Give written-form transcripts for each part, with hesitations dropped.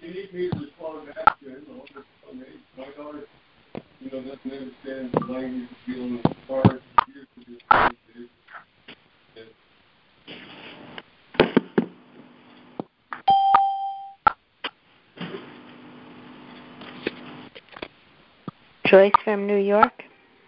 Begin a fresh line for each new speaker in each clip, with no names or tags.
you need me to respond back to him. My daughter, doesn't understand the language dealing with cars, computers,
Joyce from New York.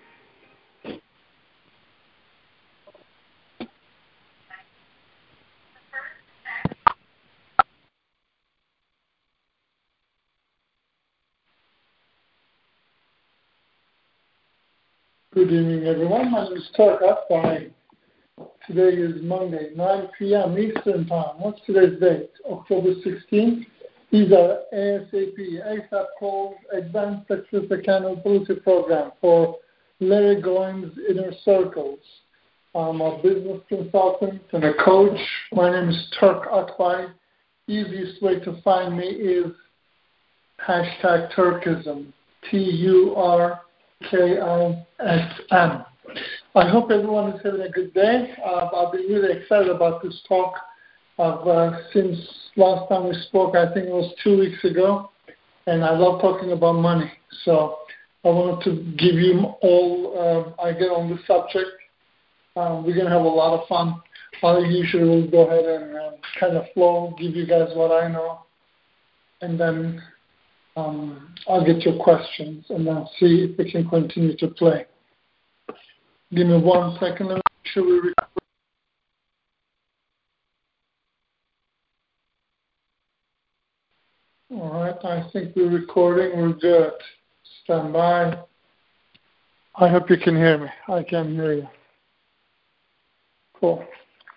Good evening, everyone. My name is Turk Akbay. Today is Monday, 9 p.m. Eastern Time. What's today's date? October 16th. These are ASAP calls, Advanced Access Accountability Program for Larry Goines Inner Circles. I'm a business consultant and a coach. My name is Turk Akbay. Easiest way to find me is hashtag Turkism, TURKISM. I hope everyone is having a good day. I've been really excited about this talk. Since last time we spoke, I think it was 2 weeks ago, and I love talking about money. So I wanted to give you all I get on the subject. We're going to have a lot of fun. I usually will go ahead and kind of flow, give you guys what I know, and then I'll get your questions and then see if we can continue to play. Give me 1 second. Let me make sure we record. All right, I think we're recording. We're good. Stand by. I hope you can hear me. I can hear you. Cool.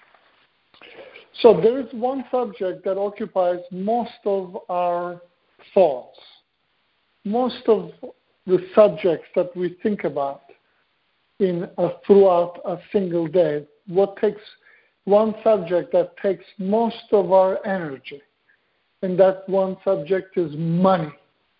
So there is one subject that occupies most of our thoughts, most of the subjects that we think about throughout a single day. What takes one subject that takes most of our energy, and that one subject is money.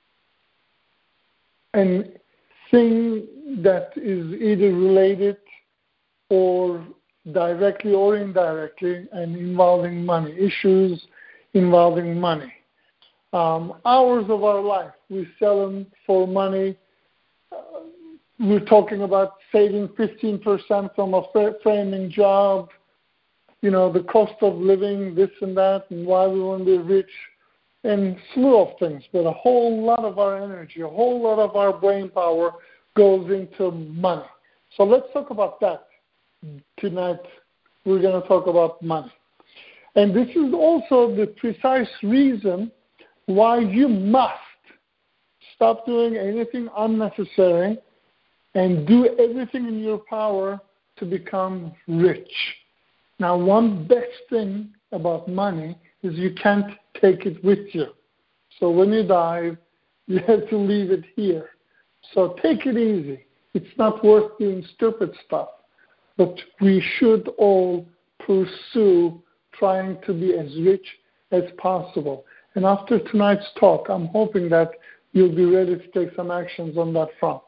And thing that is either related or directly or indirectly and involving money, issues involving money. Hours of our life, we sell them for money. We're talking about saving 15% from a framing job, the cost of living, this and that, and why we want to be rich, and slew of things. But a whole lot of our energy, a whole lot of our brain power goes into money. So let's talk about that. Tonight, we're going to talk about money. And this is also the precise reason why you must stop doing anything unnecessary and do everything in your power to become rich. Now, one best thing about money is you can't take it with you. So when you die, you have to leave it here. So take it easy. It's not worth doing stupid stuff. But we should all pursue trying to be as rich as possible. And after tonight's talk, I'm hoping that you'll be ready to take some actions on that front.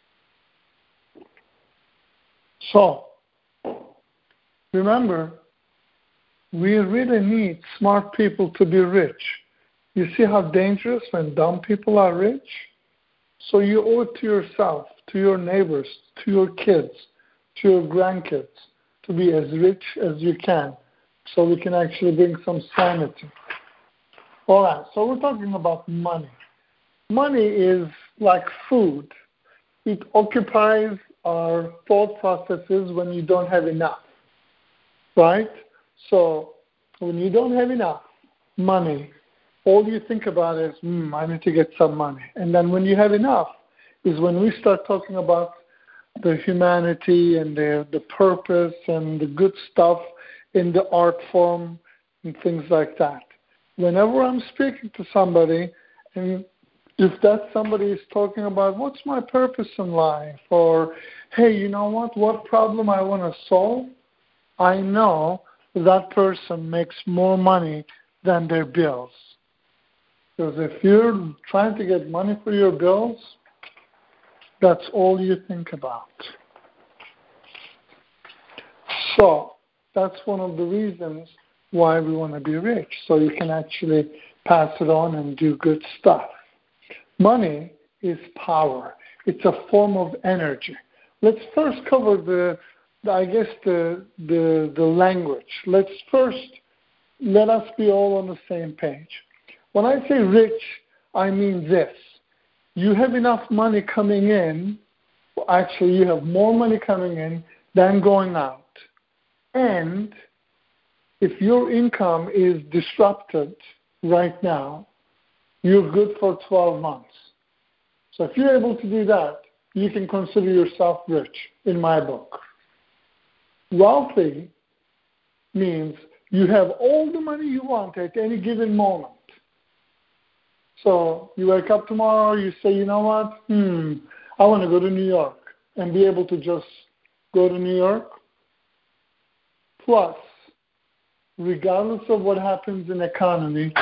So, remember, we really need smart people to be rich. You see how dangerous when dumb people are rich? So you owe it to yourself, to your neighbors, to your kids, to your grandkids, to be as rich as you can, so we can actually bring some sanity. All right, so we're talking about money. Money is like food. It occupies our thought processes when you don't have enough, right? So when you don't have enough money, all you think about is, I need to get some money. And then when you have enough is when we start talking about the humanity and the purpose and the good stuff in the art form and things like that. Whenever I'm speaking to somebody, and if that somebody is talking about what's my purpose in life, or hey, you know what problem I want to solve, I know that person makes more money than their bills. Because if you're trying to get money for your bills, that's all you think about. So that's one of the reasons why we want to be rich, so you can actually pass it on, and do good stuff. Money is power. It's a form of energy. Let's first cover the language. Let us be all on the same page. When I say rich, I mean this. You have enough money coming in. Actually, you have more money coming in than going out. And if your income is disrupted right now, you're good for 12 months. So if you're able to do that, you can consider yourself rich in my book. Wealthy means you have all the money you want at any given moment. So you wake up tomorrow, you say, you know what? I want to go to New York and be able to just go to New York. Plus, regardless of what happens in the economy,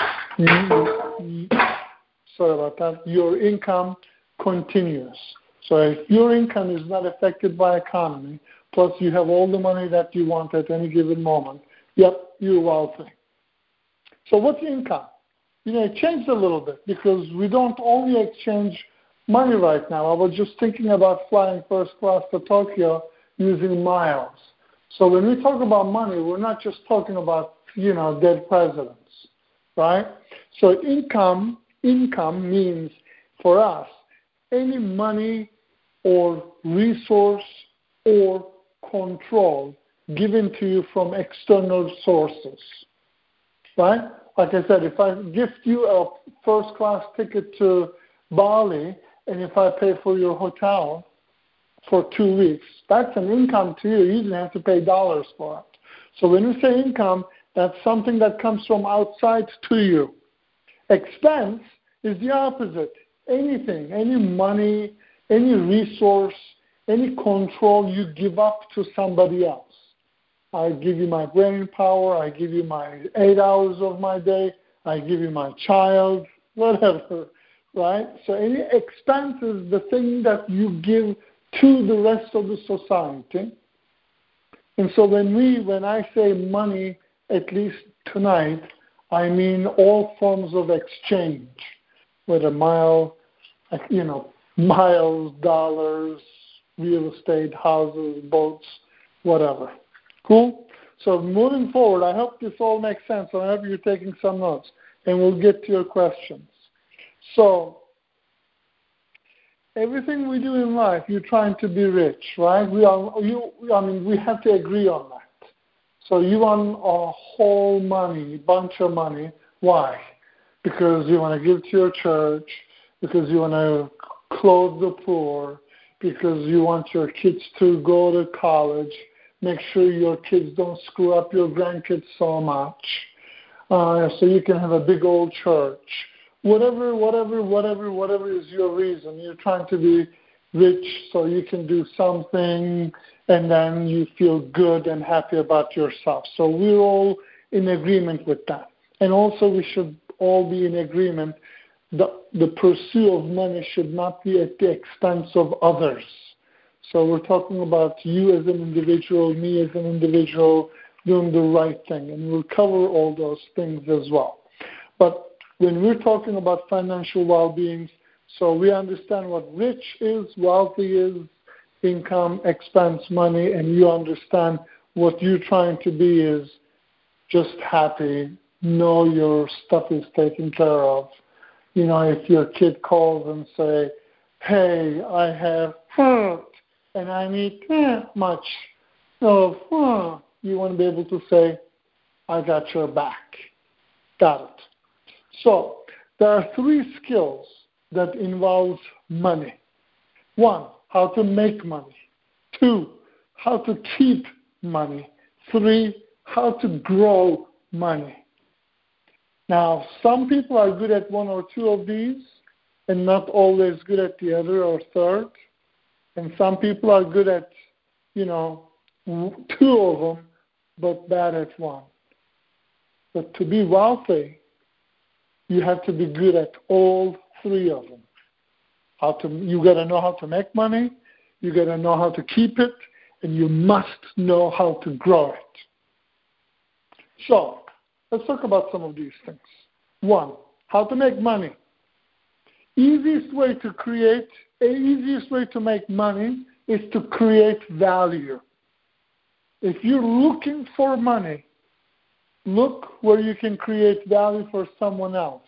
your income continues. So if your income is not affected by economy, plus you have all the money that you want at any given moment, you're wealthy. So what's income? It changed a little bit because we don't only exchange money right now. I was just thinking about flying first class to Tokyo using miles. So when we talk about money, we're not just talking about, dead presidents, right? So income means for us any money or resource or control given to you from external sources, right? Like I said, if I gift you a first-class ticket to Bali and if I pay for your hotel for 2 weeks, that's an income to you. You didn't have to pay dollars for it. So when you say income, that's something that comes from outside to you. Expense is the opposite. Anything, any money, any resource, any control you give up to somebody else. I give you my brain power, I give you my 8 hours of my day, I give you my child, whatever, right? So any expense is the thing that you give to the rest of the society. And so when I say money, at least tonight, I mean all forms of exchange, whether miles, dollars, real estate, houses, boats, whatever. Cool? So moving forward, I hope this all makes sense. I hope you're taking some notes, and we'll get to your questions. So everything we do in life, you're trying to be rich, right? We have to agree on that. So you want a whole bunch of money. Why? Because you want to give to your church, because you want to clothe the poor, because you want your kids to go to college, make sure your kids don't screw up your grandkids so much, so you can have a big old church. Whatever is your reason. You're trying to be rich so you can do something and then you feel good and happy about yourself. So we're all in agreement with that. And also we should all be in agreement that the pursuit of money should not be at the expense of others. So we're talking about you as an individual, me as an individual, doing the right thing. And we'll cover all those things as well. But when we're talking about financial well-being, so we understand what rich is, wealthy is, income, expense, money, and you understand what you're trying to be is just happy, know your stuff is taken care of. If your kid calls and say, hey, I have hurt and I need much of, you want to be able to say, I got your back. Got it. So there are 3 skills that involve money. 1, how to make money. 2, how to keep money. 3, how to grow money. Now, some people are good at 1 or 2 of these and not always good at the other or third. And some people are good at, 2 of them, but bad at 1. But to be wealthy, you have to be good at all 3 of them. You got to know how to make money, you got to know how to keep it, and you must know how to grow it. So let's talk about some of these things. 1, How to make money. Easiest way to make money is to create value. If you're looking for money, look where you can create value for someone else.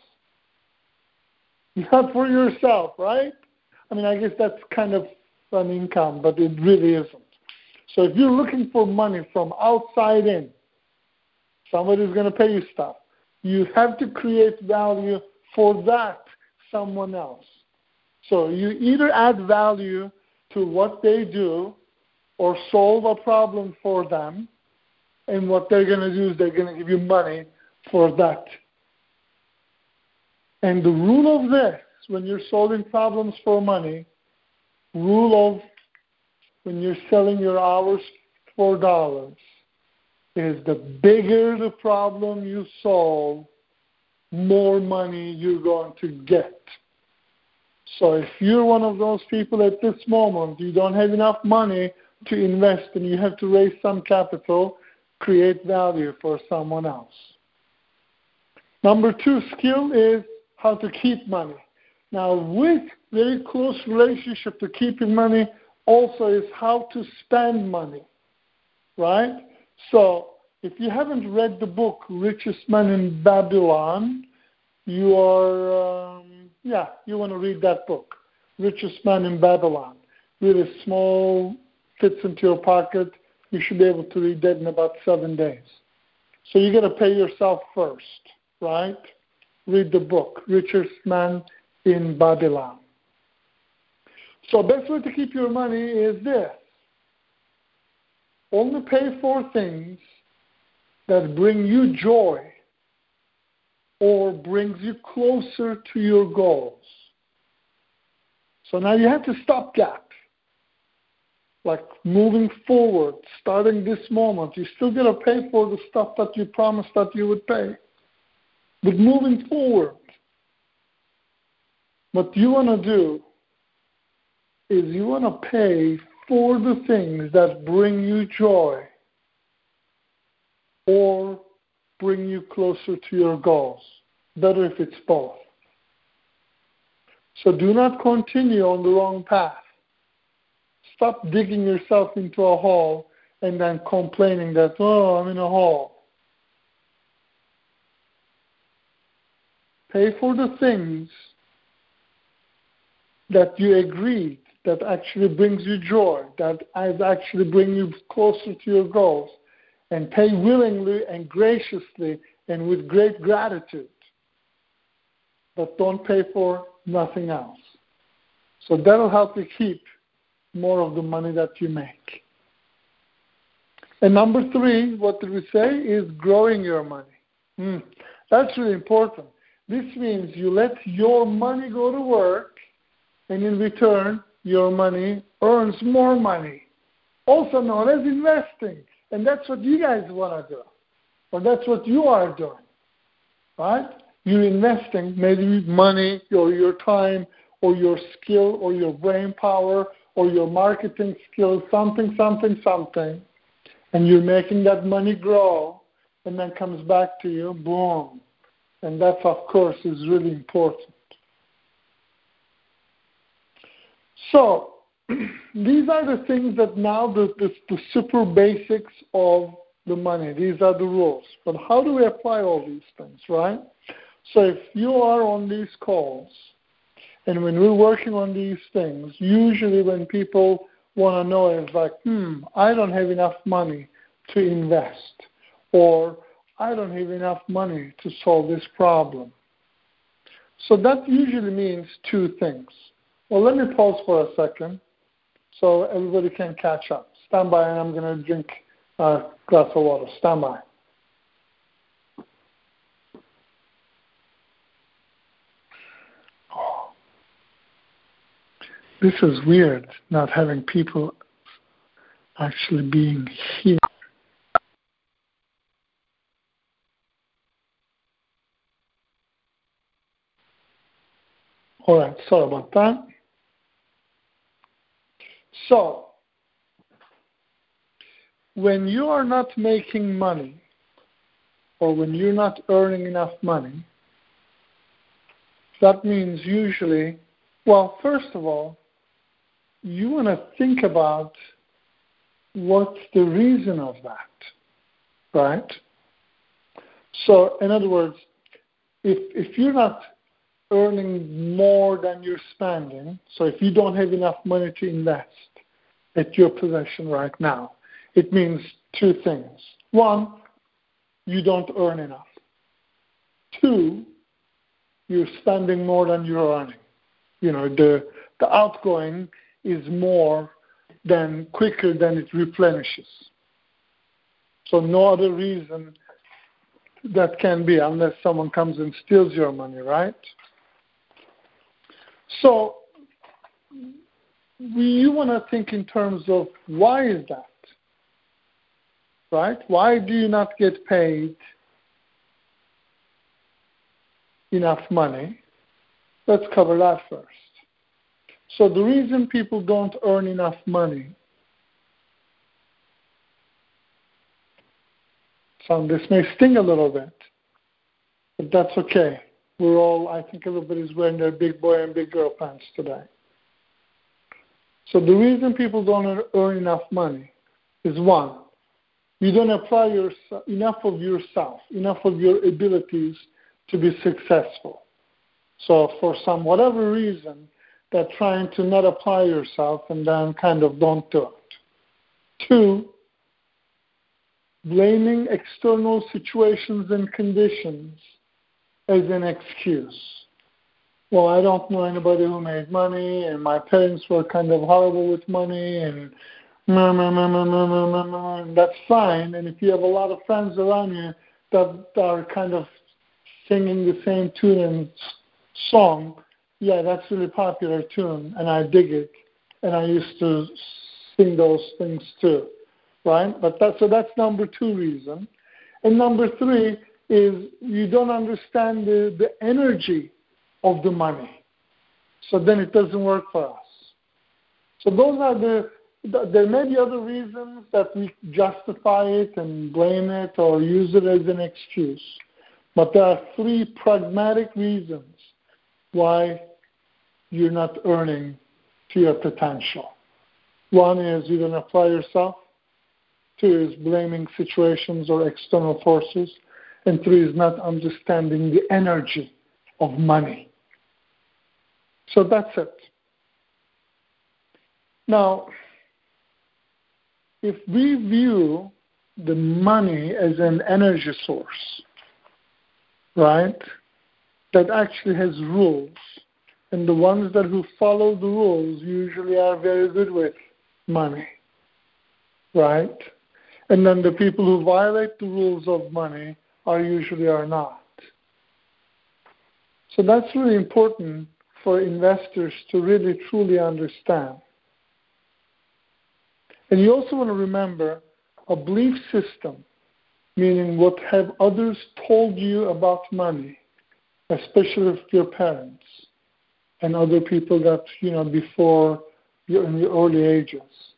Not for yourself, right? I mean, I guess that's kind of an income, but it really isn't. So if you're looking for money from outside in, somebody's going to pay you stuff. You have to create value for that someone else. So you either add value to what they do or solve a problem for them, and what they're going to do is they're going to give you money for that. And the rule of this, when you're solving problems for money, rule of when you're selling your hours for dollars, is the bigger the problem you solve, more money you're going to get. So if you're one of those people at this moment, you don't have enough money to invest and you have to raise some capital, create value for someone else. Number 2 skill is how to keep money. Now, with very close relationship to keeping money also is how to spend money, right? So if you haven't read the book Richest Man in Babylon, you want to read that book, Richest Man in Babylon. Really small, fits into your pocket. You should be able to read that in about 7 days. So you got to pay yourself first, right? Read the book, Richest Man in Babylon. So best way to keep your money is this. Only pay for things that bring you joy or brings you closer to your goals. So now you have to stopgap. Like moving forward, starting this moment, you still got to pay for the stuff that you promised that you would pay. But moving forward, what you want to do is you want to pay for the things that bring you joy or bring you closer to your goals. Better if it's both. So do not continue on the wrong path. Stop digging yourself into a hole and then complaining that, oh, I'm in a hole. Pay for the things that you agreed that actually brings you joy, that actually bring you closer to your goals, and pay willingly and graciously and with great gratitude. But don't pay for nothing else. So that'll help you keep more of the money that you make. And number 3, what did we say, is growing your money. That's really important. This means you let your money go to work, and in return, your money earns more money, also known as investing. And that's what you guys want to do, or that's what you are doing, right? You're investing maybe money or your time or your skill or your brain power or your marketing skills, something, and you're making that money grow, and then comes back to you, boom. And that, of course, is really important. So these are the things that now the super basics of the money. These are the rules. But how do we apply all these things, right? So if you are on these calls, and when we're working on these things, usually when people want to know is like, I don't have enough money to invest, or I don't have enough money to solve this problem. So that usually means 2 things. Well, let me pause for a second so everybody can catch up. Stand by, and I'm going to drink a glass of water. Stand by. This is weird, not having people actually being here. All right, sorry about that. So, when you are not making money, or when you're not earning enough money, that means usually, well, first of all, you want to think about what's the reason of that, right? So, in other words, if you're not earning more than you're spending, so if you don't have enough money to invest at your possession right now, it means two things. One, you don't earn enough. Two, you're spending more than you're earning. The outgoing is more than quicker than it replenishes. So no other reason that can be unless someone comes and steals your money, right? So you want to think in terms of why is that, right? Why do you not get paid enough money? Let's cover that first. So the reason people don't earn enough money, this may sting a little bit, but that's okay. I think everybody's wearing their big boy and big girl pants today. So the reason people don't earn enough money is one, you don't apply enough of yourself, enough of your abilities to be successful. So for whatever reason, they're trying to not apply yourself and then kind of don't do it. Two, blaming external situations and conditions as an excuse. Well, I don't know anybody who made money, and my parents were kind of horrible with money, and that's fine. And if you have a lot of friends around you that are kind of singing the same tune and song, yeah, that's a really popular tune, and I dig it, and I used to sing those things too, right? But that's number two reason. And number three is you don't understand the energy of the money. So then it doesn't work for us. So those are there may be other reasons that we justify it and blame it or use it as an excuse. But there are three pragmatic reasons why you're not earning to your potential. One is you don't apply yourself. Two is blaming situations or external forces. And three is not understanding the energy of money. So that's it. Now, if we view the money as an energy source, right, that actually has rules, and the ones who follow the rules usually are very good with money, right? And then the people who violate the rules of money usually are not. So that's really important for investors to really truly understand. And you also want to remember a belief system, meaning what have others told you about money, especially if your parents and other people that, before you're in the early ages.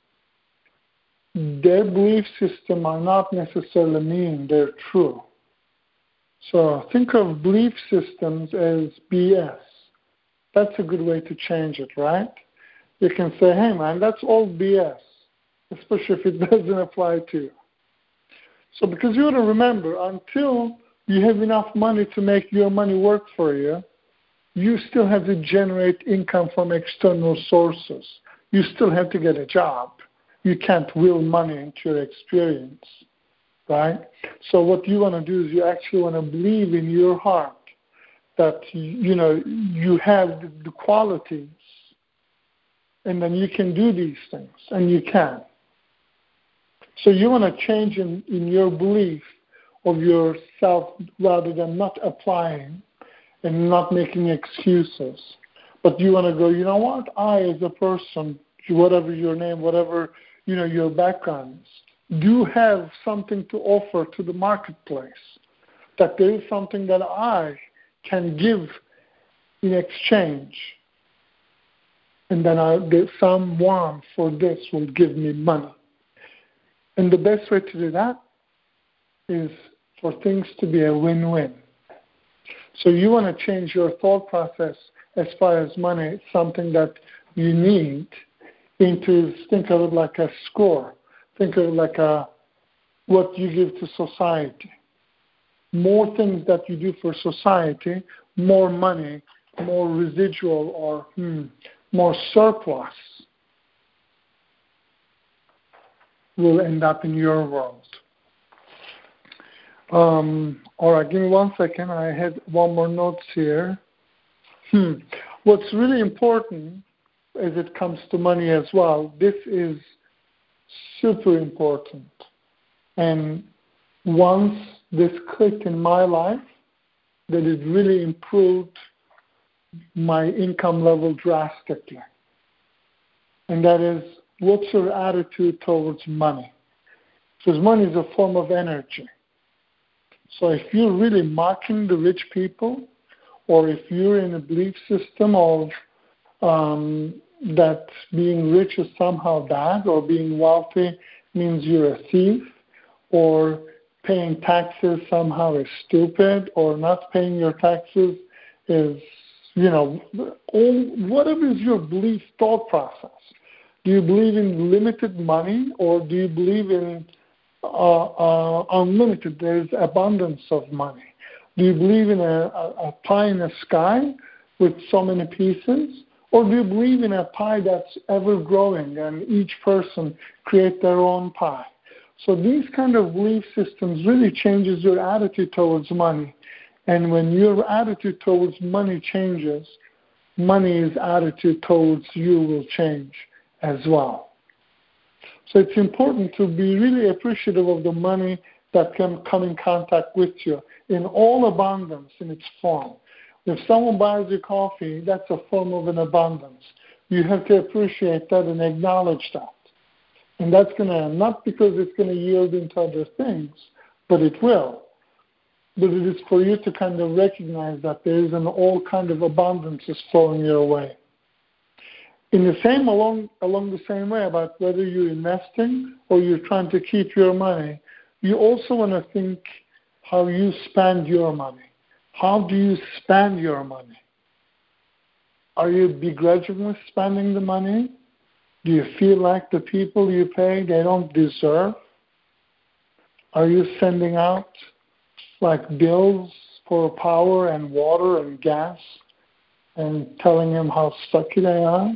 Their belief system are not necessarily mean they're true. So think of belief systems as BS. That's a good way to change it, right? You can say, hey man, that's all BS, especially if it doesn't apply to you. So because you want to remember, until you have enough money to make your money work for you, you still have to generate income from external sources. You still have to get a job. You can't will money into your experience, right? So what you want to do is you actually want to believe in your heart that, you have the qualities, and then you can do these things, and you can. So you want to change in your belief of yourself rather than not applying and not making excuses. But you want to go, you know what? I, as a person, whatever your name, whatever, your background is, do have something to offer to the marketplace. That there is something that I can give in exchange. And then someone for this will give me money. And the best way to do that is for things to be a win-win. So you want to change your thought process as far as money, something that you need, into think of it like a score. Think of it like what you give to society. More things that you do for society, more money, more residual or more surplus will end up in your world. All right, give me 1 second. I had one more note here. What's really important as it comes to money as well, this is super important. And once this clicked in my life, that it really improved my income level drastically. And that is, what's your attitude towards money? Because money is a form of energy. So if you're really mocking the rich people, or if you're in a belief system of that being rich is somehow bad, or being wealthy means you're a thief, or paying taxes somehow is stupid, or not paying your taxes is, whatever is your belief thought process. Do you believe in limited money, or do you believe in unlimited? There's abundance of money. Do you believe in a pie in the sky with so many pieces? Or do you believe in a pie that's ever growing and each person create their own pie? So these kind of belief systems really changes your attitude towards money. And when your attitude towards money changes, money's attitude towards you will change as well. So it's important to be really appreciative of the money that can come in contact with you in all abundance in its form. If someone buys you coffee, that's a form of an abundance. You have to appreciate that and acknowledge that. And that's going to, not because it's going to yield into other things, but it will. But it is for you to kind of recognize that there is an all kind of abundance is flowing your way. In the same, along the same way about whether you're investing or you're trying to keep your money, you also want to think how you spend your money. How do you spend your money? Are you begrudgingly spending the money? Do you feel like the people you pay, they don't deserve? Are you sending out like bills for power and water and gas and telling them how sucky they are?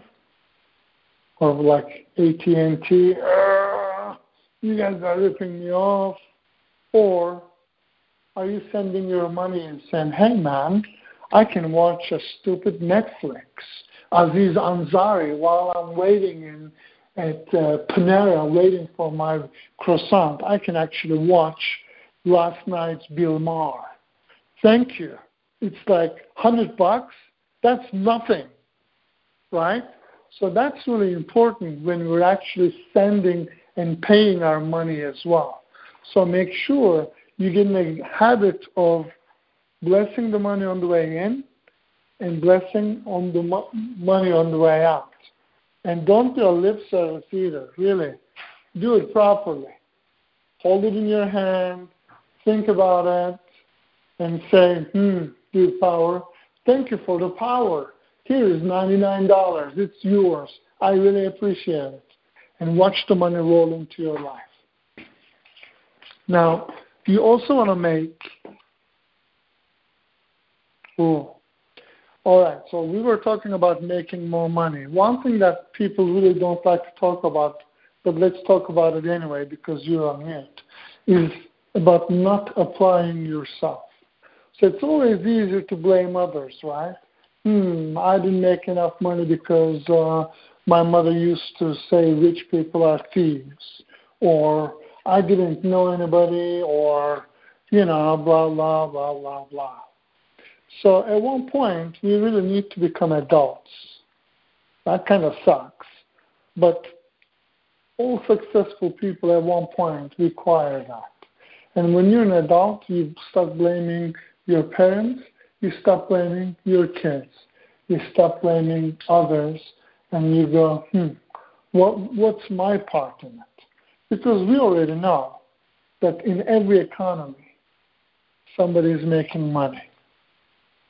Or like AT&T, you guys are ripping me off. Or are you sending your money and saying, hey man, I can watch a stupid Netflix, Aziz Ansari, while I'm waiting at Panera, waiting for my croissant. I can actually watch last night's Bill Maher. Thank you. It's like $100. That's nothing, right? So that's really important when we're actually sending and paying our money as well. So make sure you get in a habit of blessing the money on the way in and blessing on the money on the way out. And don't do a lip service either, really. Do it properly. Hold it in your hand, think about it, and say, dude, power, thank you for the power. Here is $99. It's yours. I really appreciate it. And watch the money roll into your life. Now, you also want to make... All right, so we were talking about making more money. One thing that people really don't like to talk about, but let's talk about it anyway because you're on mute, is about not applying yourself. So it's always easier to blame others, right? I didn't make enough money because my mother used to say rich people are thieves, or I didn't know anybody, or, blah, blah, blah, blah, blah. So at one point, we really need to become adults. That kind of sucks. But all successful people at one point require that. And when you're an adult, you start blaming your parents, you stop blaming your kids, you stop blaming others, and you go, what's my part in it? Because we already know that in every economy, somebody is making money.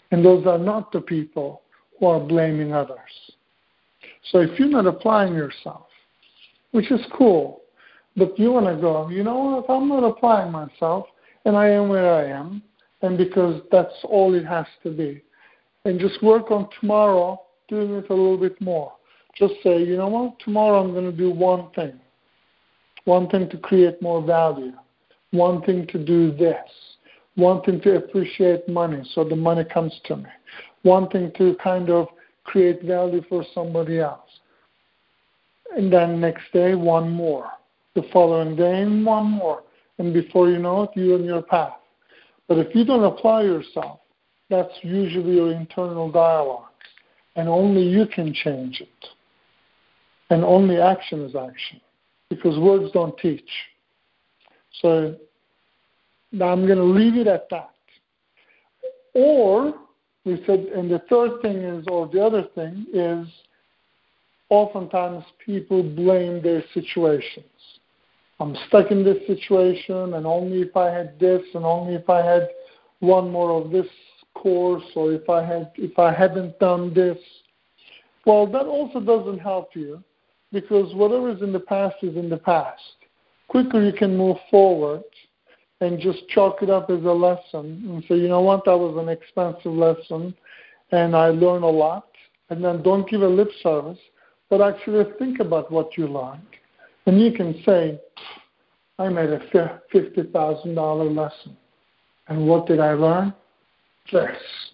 And those are not the people who are blaming others. So if you're not applying yourself, which is cool, but you want to go, you know what, I'm not applying myself, and I am where I am, and because that's all it has to be. And just work on tomorrow, doing it a little bit more. Just say, you know what, tomorrow I'm going to do one thing to create more value, one thing to do this, one thing to appreciate money so the money comes to me, one thing to kind of create value for somebody else. And then next day, one more. The following day, one more. And before you know it, you're on your path. But if you don't apply yourself, that's usually your internal dialogue. And only you can change it. And only action is action. Because words don't teach. So now I'm going to leave it at that. Or, we said, and the third thing is, or the other thing is, oftentimes people blame their situations. I'm stuck in this situation, and only if I had this, and only if I had one more of this course, or if I hadn't done this. Well, that also doesn't help you, because whatever is in the past is in the past. Quicker you can move forward and just chalk it up as a lesson and say, you know what, that was an expensive lesson, and I learned a lot. And then don't give a lip service, but actually think about what you learned. And you can say, I made a $50,000 lesson. And what did I learn? This.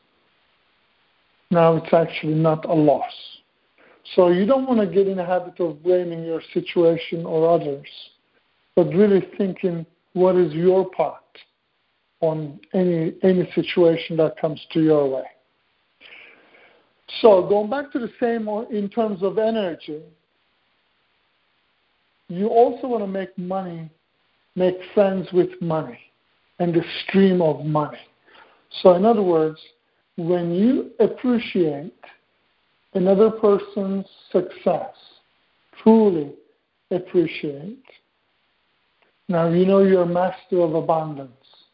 Now it's actually not a loss. So you don't want to get in the habit of blaming your situation or others, but really thinking, what is your part on any situation that comes to your way? So going back to the same in terms of energy, you also want to make money, make friends with money and the stream of money. So in other words, when you appreciate another person's success, truly appreciate, now you know you're a master of abundance.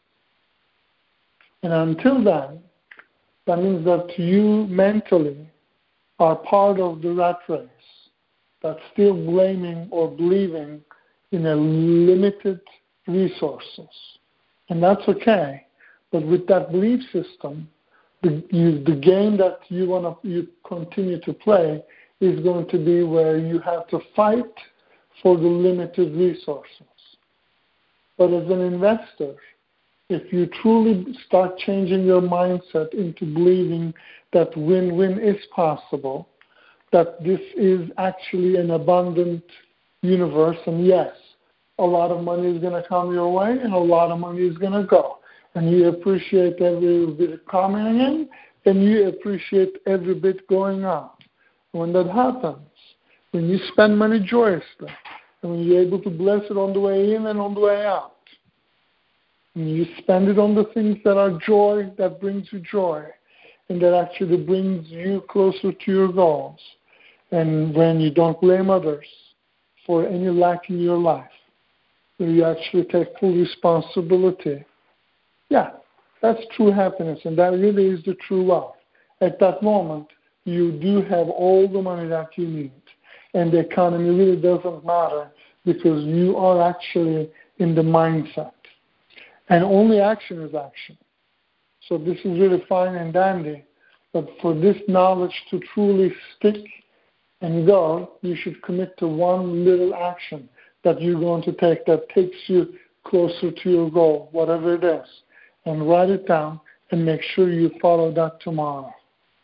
And until then, that means that you mentally are part of the rat race that's still blaming or believing in a limited resources. And that's okay. But with that belief system, the game that you continue to play is going to be where you have to fight for the limited resources. But as an investor, if you truly start changing your mindset into believing that win-win is possible, that this is actually an abundant universe, and yes, a lot of money is going to come your way and a lot of money is going to go. And you appreciate every bit coming in, and you appreciate every bit going out. When that happens, when you spend money joyously, and when you're able to bless it on the way in and on the way out, and you spend it on the things that are joy, that brings you joy, and that actually brings you closer to your goals, and when you don't blame others for any lack in your life, when you actually take full responsibility, yeah, that's true happiness, and that really is the true wealth. At that moment, you do have all the money that you need, and the economy really doesn't matter because you are actually in the mindset. And only action is action. So this is really fine and dandy, but for this knowledge to truly stick and go, you should commit to one little action that you're going to take that takes you closer to your goal, whatever it is. And write it down and make sure you follow that tomorrow.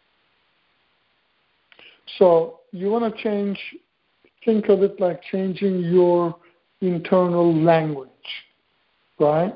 So you want to think of it like changing your internal language, right?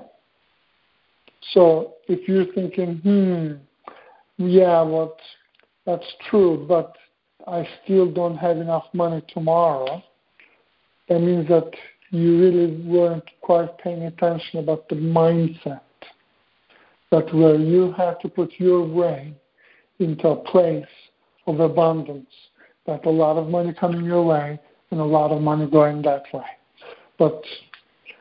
So if you're thinking, yeah, well, that's true, but I still don't have enough money tomorrow, that means that you really weren't quite paying attention about the mindset. That where you have to put your brain into a place of abundance, that a lot of money coming your way and a lot of money going that way. But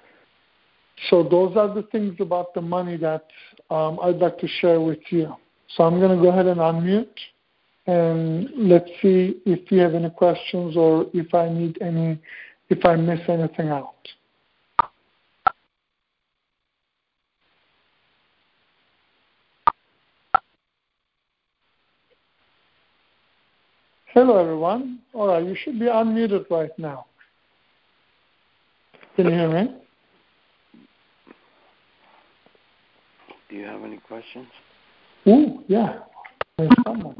so those are the things about the money that I'd like to share with you. So I'm going to go ahead and unmute, and let's see if you have any questions or if I miss anything out. Hello, everyone. All right, you should be unmuted right now. Can you hear me?
Do you have any questions?
Ooh, yeah. There's someone.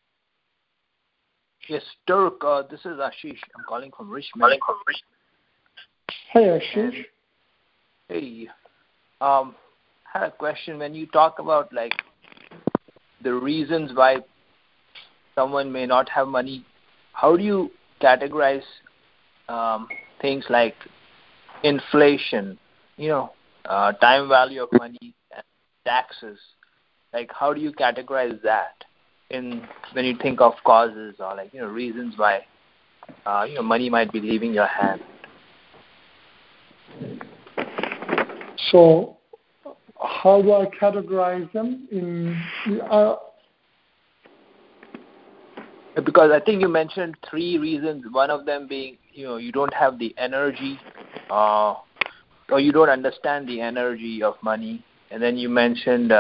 Yes, Turk, this is Ashish. I'm calling from Richmond.
Hey, Ashish.
Hey. I had a question. When you talk about, like, the reasons why someone may not have money, how do you categorize things like inflation, time value of money, and taxes? Like, how do you categorize that when you think of causes or, like, reasons why money might be leaving your hand?
So, how do I categorize them?
Because I think you mentioned 3 reasons. One of them being, you don't have the energy, or you don't understand the energy of money. And then you mentioned,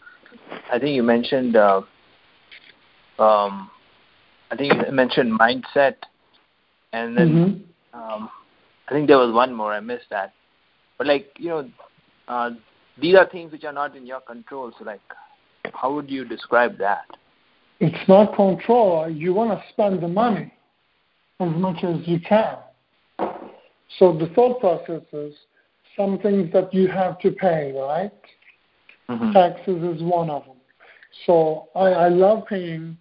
mindset. And then I think there was one more. I missed that. But, like, these are things which are not in your control. So, like, how would you describe that?
It's not control. You want to spend the money as much as you can. So the thought process is some things that you have to pay, right? Mm-hmm. Taxes is one of them. So I love paying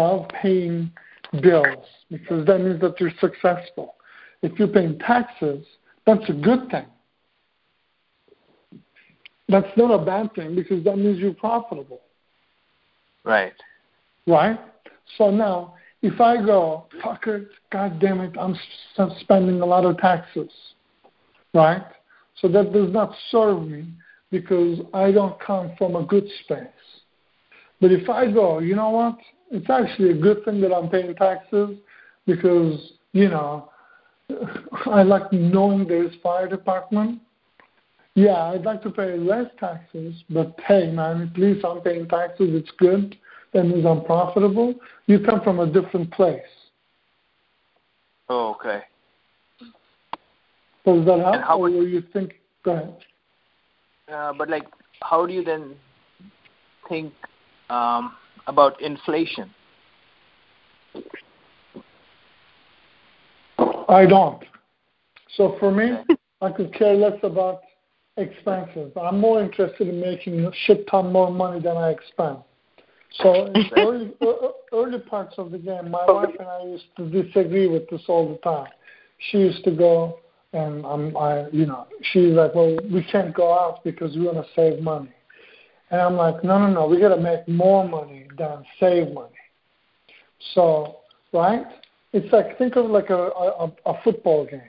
bills because that means that you're successful. If you're paying taxes, that's a good thing. That's not a bad thing because that means you're profitable.
Right.
Right? So now, if I go, fuck it, God damn it, I'm spending a lot of taxes. Right? So that does not serve me because I don't come from a good space. But if I go, you know what? It's actually a good thing that I'm paying taxes because, I like knowing there's fire department. Yeah, I'd like to pay less taxes, but hey, man, at least I'm paying taxes. It's good. That means I'm profitable. You come from a different place.
Oh, okay.
Does that help? Or will you think? Go ahead.
But, like, how do you then think about inflation?
I don't. So for me, I could care less about expenses. I'm more interested in making a shit ton more money than I expend. So in early parts of the game, my wife and I used to disagree with this all the time. She used to go, and she's like, well, we can't go out because we want to save money. And I'm like, no, we got to make more money than save money. So, right? It's like, think of like a football game.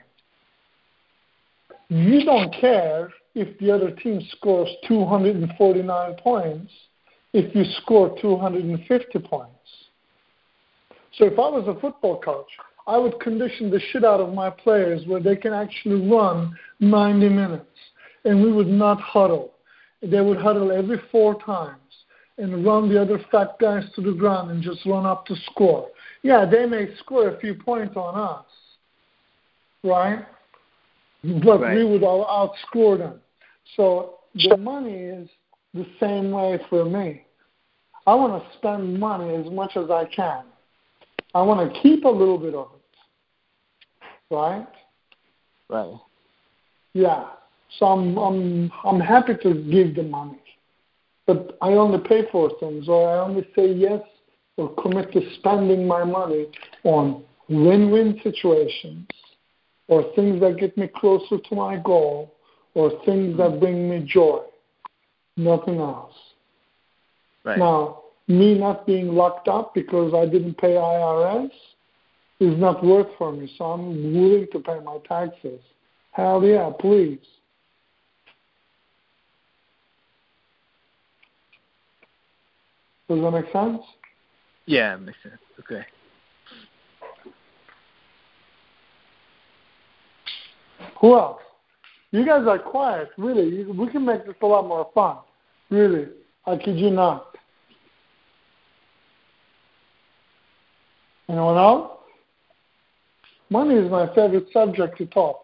You don't care if the other team scores 249 points if you score 250 points. So if I was a football coach, I would condition the shit out of my players where they can actually run 90 minutes. And we would not huddle. They would huddle every 4 times and run the other fat guys to the ground and just run up to score. Yeah, they may score a few points on us, right? But we would outscore them. So the money is the same way for me. I want to spend money as much as I can. I want to keep a little bit of it. Right?
Right.
Yeah. So I'm happy to give the money. But I only pay for things, or I only say yes or commit to spending my money on win-win situations, or things that get me closer to my goal, or things that bring me joy. Nothing else.
Right.
Now, me not being locked up because I didn't pay IRS is not worth for me, so I'm willing to pay my taxes. Hell yeah, please. Does that make sense?
Yeah, makes sense. Okay.
Who else? You guys are quiet, really. We can make this a lot more fun. Really. I kid you not. Anyone else? Money is my favorite subject to talk.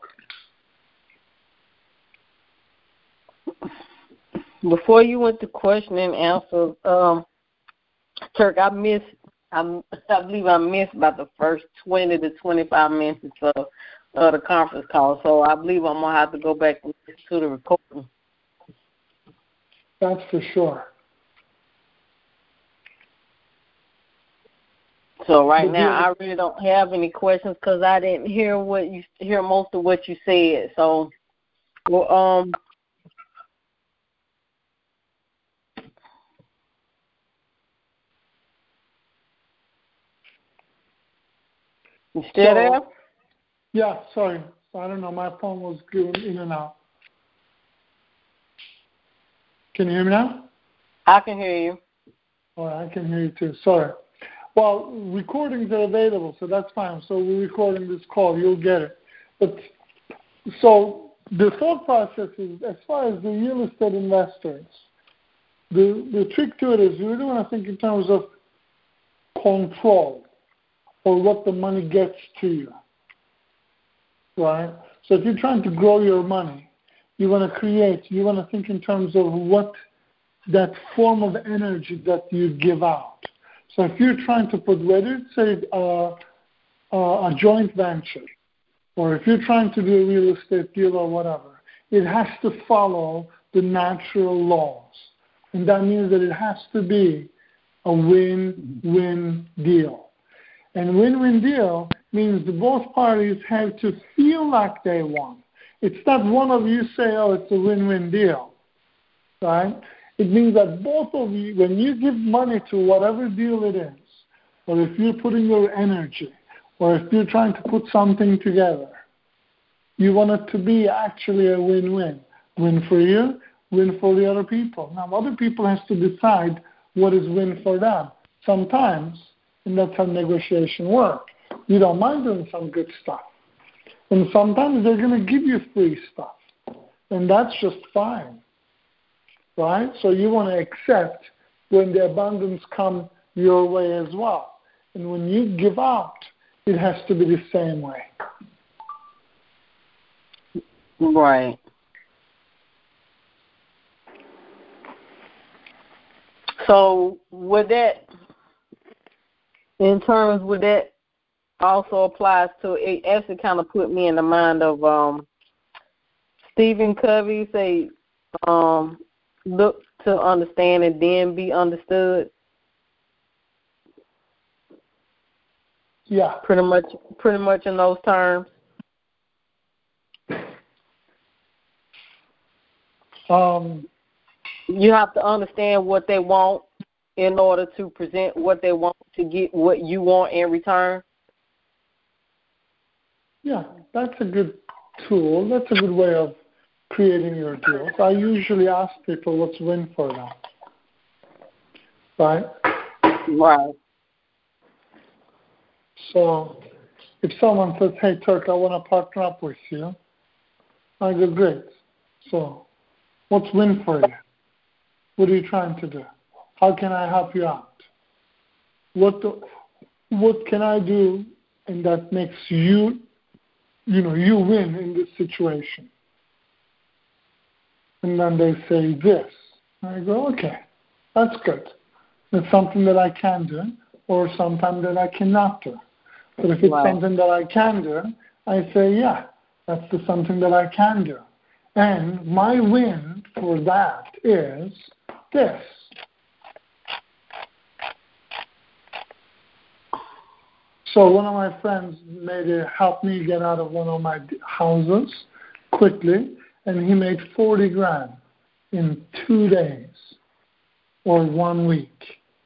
Before you went to question and answer, Turk, I believe I missed about the first 20 to 25 minutes of the conference call, so I believe I'm going to have to go back and listen to the recording.
That's for sure.
So right now, I really don't have any questions because I didn't hear most of what you said. So, well, you still there?
Yeah, sorry. I don't know. My phone was going in and out. Can you hear me now?
I can hear you.
All right, I can hear you too. Sorry. Well, recordings are available, so that's fine. So we're recording this call. You'll get it. But so the thought process is, as far as the real estate investors, the trick to it is you really want to think in terms of control or what the money gets to you. Right? So if you're trying to grow your money, you want to think in terms of what that form of energy that you give out. So if you're trying to put, whether it's a joint venture, or if you're trying to do a real estate deal or whatever, it has to follow the natural laws. And that means that it has to be a win-win deal. And win-win deal means that both parties have to feel like they won. It's not one of you say, oh, it's a win-win deal, right? It means that both of you, when you give money to whatever deal it is, or if you're putting your energy, or if you're trying to put something together, you want it to be actually a win-win. Win for you, win for the other people. Now, other people have to decide what is win for them. Sometimes, and that's how negotiation works, you don't mind doing some good stuff. And sometimes they're going to give you free stuff. And that's just fine. Right? So you want to accept when the abundance come your way as well. And when you give out, it has to be the same way.
Right. So would that also applies to, it actually kind of put me in the mind of Stephen Covey say, look to understand and then be understood.
Yeah.
Pretty much in those terms. You have to understand what they want in order to present what they want to get what you want in return.
Yeah, that's a good tool. That's a good way of creating your deals. I usually ask people what's win for them. Right?
Right.
So if someone says, hey, Turk, I want to partner up with you, I go, great. So what's win for you? What are you trying to do? How can I help you out? What can I do and that makes you win in this situation? And then they say this. I go, okay, that's good. It's something that I can do or something that I cannot do. But if it's something that I can do, I say, yeah, that's something that I can do. And my win for that is this. So one of my friends helped me get out of one of my houses quickly, and he made $40,000 in 2 days or 1 week.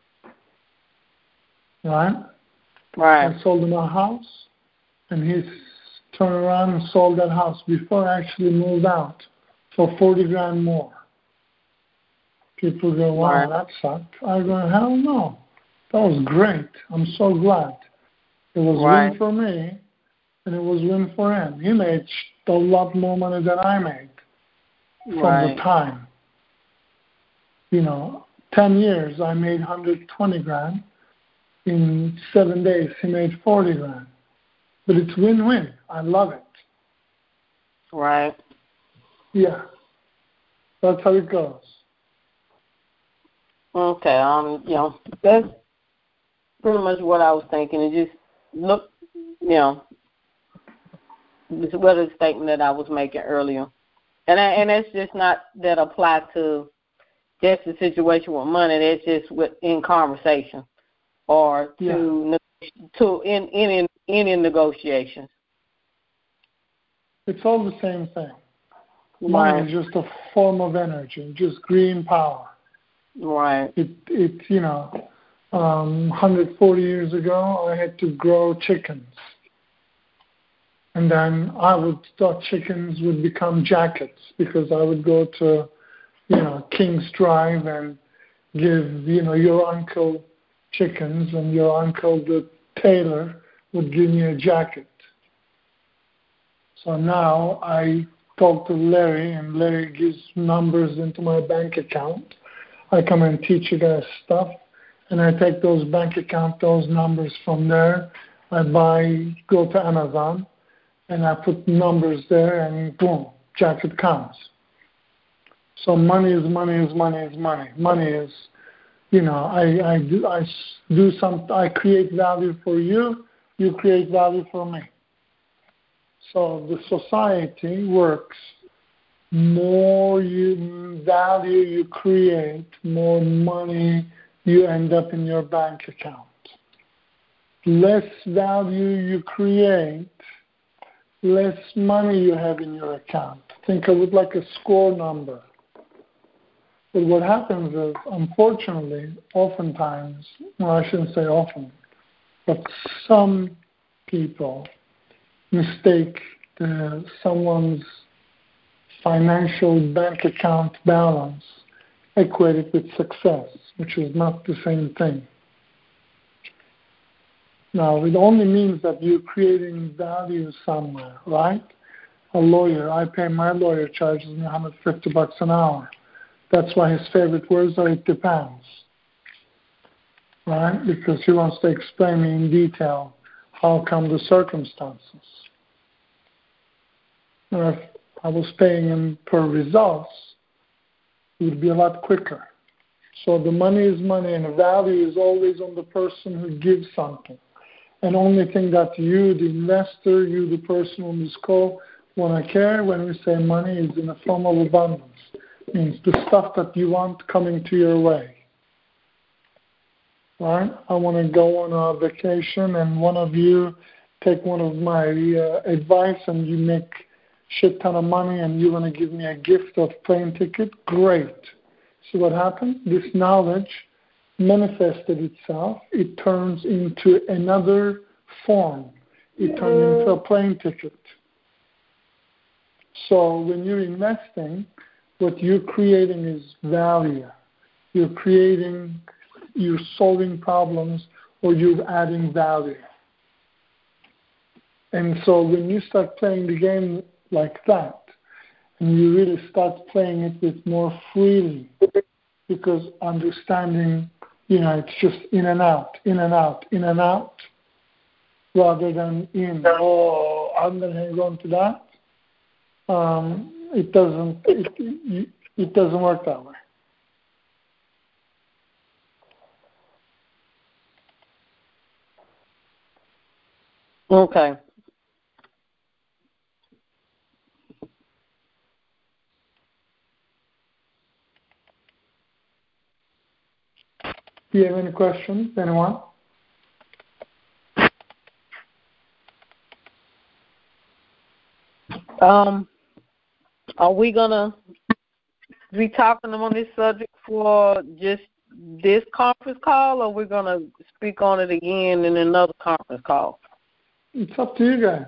Right? I sold him a house, and he turned around and sold that house before I actually moved out for $40,000 more. People go, wow, that sucked. I go, hell no. That was great. I'm so glad. It was win for me, and it was win for him. He made a lot more money than I made from the time. 10 years, I made 120 grand. In 7 days, he made 40 grand. But it's win-win. I love it.
Right.
Yeah. That's how it goes.
Okay. That's pretty much what I was thinking. It just looked, this was a statement that I was making earlier. And that's just not that apply to just the situation with money. That's just in conversation or to any negotiations.
It's all the same thing. Money is just a form of energy, just green power.
Right.
It 140 years ago, I had to grow chickens. And then I would thought chickens would become jackets because I would go to, King's Drive and give, your uncle chickens, and your uncle, the tailor, would give me a jacket. So now I talk to Larry, and Larry gives numbers into my bank account. I come and teach you guys stuff, and I take those bank account, those numbers from there. I go to Amazon, and I put numbers there, and boom, jacket comes. So money is money is money is money. Money is, I create value for you, you create value for me. So the society works. More value you create, more money you end up in your bank account. Less value you create, less money you have in your account. Think of it like a score number. But what happens is, unfortunately, oftentimes, I shouldn't say often, but some people mistake someone's financial bank account balance equated with success, which is not the same thing. Now, it only means that you're creating value somewhere, right? A lawyer, my lawyer charges me $150 an hour. That's why his favorite words are, it depends, right? Because he wants to explain me in detail how come the circumstances. Now, if I was paying him per results, it would be a lot quicker. So the money is money, and the value is always on the person who gives something. And only thing that you, the investor, you, the person on this call, want to care when we say money is in a form of abundance. It means the stuff that you want coming to your way. Right? I want to go on a vacation, and one of you take one of my advice, and you make shit ton of money, and you want to give me a gift of plane ticket. Great. See what happened? This knowledge manifested itself. It turns into another form. It turns into a plane ticket. So when you're investing, what you're creating is value. You're solving problems, or you're adding value. And so when you start playing the game like that, and you really start playing it with more freely, because understanding, it's just in and out, in and out, in and out, rather than I'm going to hang on to that. It doesn't work that way.
Okay.
Do you have any questions, anyone?
Are we gonna be talking on this subject for just this conference call, or we're gonna speak on it again in another conference call?
It's up to you guys.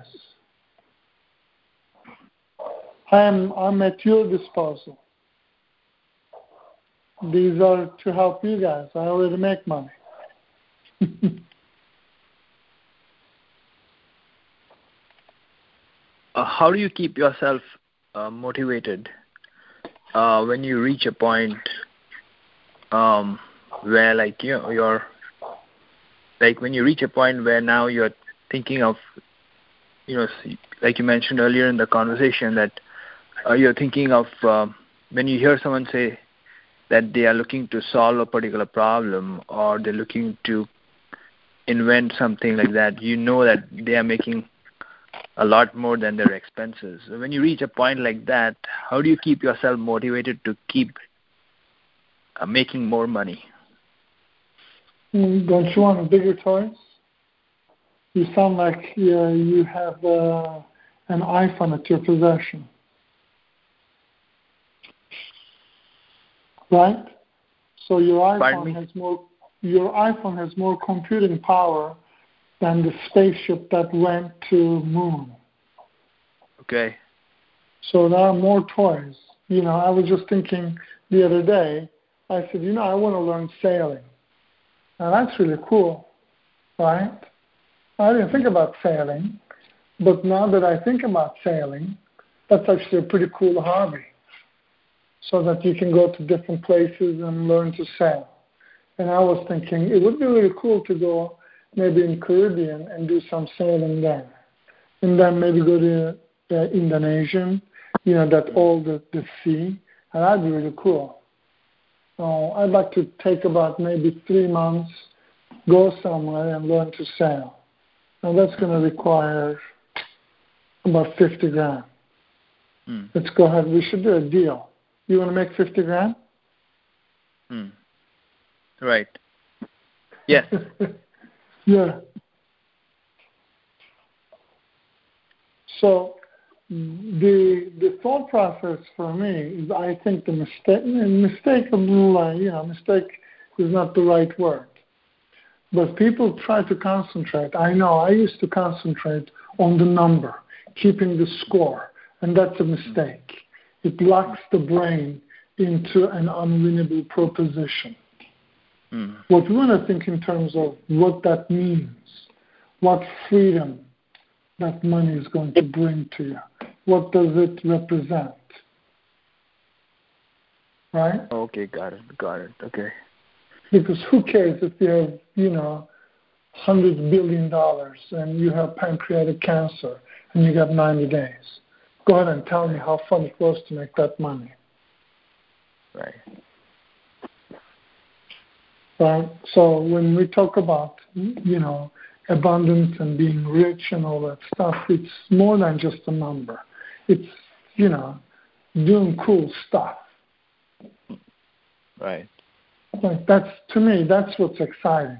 I'm at your disposal. these are to help you guys. I already make money.
How do you keep yourself motivated when you reach a point where, like, you're like when you reach a point where now you're thinking of, like you mentioned earlier in the conversation, that you're thinking of when you hear someone say that they are looking to solve a particular problem or they're looking to invent something like that, you know that they are making a lot more than their expenses. So when you reach a point like that, how do you keep yourself motivated to keep making more money?
Don't you want bigger toys? You sound like you have an iPhone at your possession. Right? So your iPhone has more computing power than the spaceship that went to moon.
Okay.
So there are more toys. I was just thinking the other day, I said, I want to learn sailing. Now that's really cool, right? I didn't think about sailing, but now that I think about sailing, that's actually a pretty cool hobby. So that you can go to different places and learn to sail. And I was thinking it would be really cool to go maybe in Caribbean and do some sailing there. And then maybe go to Indonesian, that all the sea. And that'd be really cool. So I'd like to take about maybe 3 months, go somewhere and learn to sail. Now that's going to require about $50,000. Let's go ahead. We should do a deal. You want to make $50,000?
Right. Yes.
Yeah. So the thought process for me is, I think the mistake is not the right word. But people try to concentrate. I know I used to concentrate on the number, keeping the score, and that's a mistake. It locks the brain into an unwinnable proposition. What we want to think in terms of what that means, what freedom that money is going to bring to you. What does it represent? Right?
Okay, got it. Okay.
Because who cares if you have, $100 billion and you have pancreatic cancer and you got 90 days? Go ahead and tell me how fun it was to make that money.
Right.
Right? So when we talk about, abundance and being rich and all that stuff, it's more than just a number. It's, doing cool stuff.
Right.
Like to me, that's what's exciting.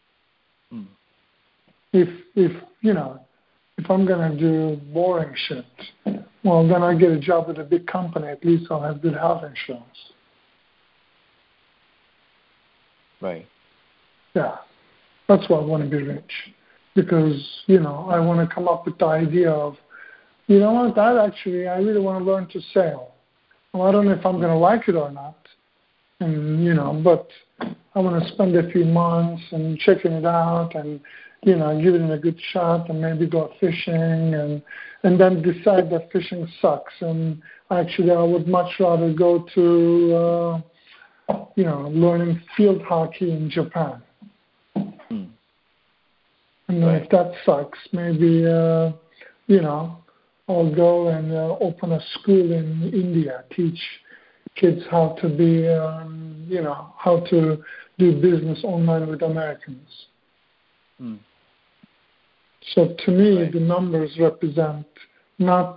If I'm gonna do boring shit, well, then I get a job at a big company. At least I'll have good health insurance.
Right.
Yeah, that's why I want to be rich, because I want to come up with the idea of, I really want to learn to sail. Well, I don't know if I'm going to like it or not, and but I want to spend a few months and checking it out and giving it a good shot and maybe go fishing and then decide that fishing sucks, and actually I would much rather go to learning field hockey in Japan. And if that sucks, maybe I'll go and open a school in India, teach kids how to be, how to do business online with Americans. So to me, the numbers represent not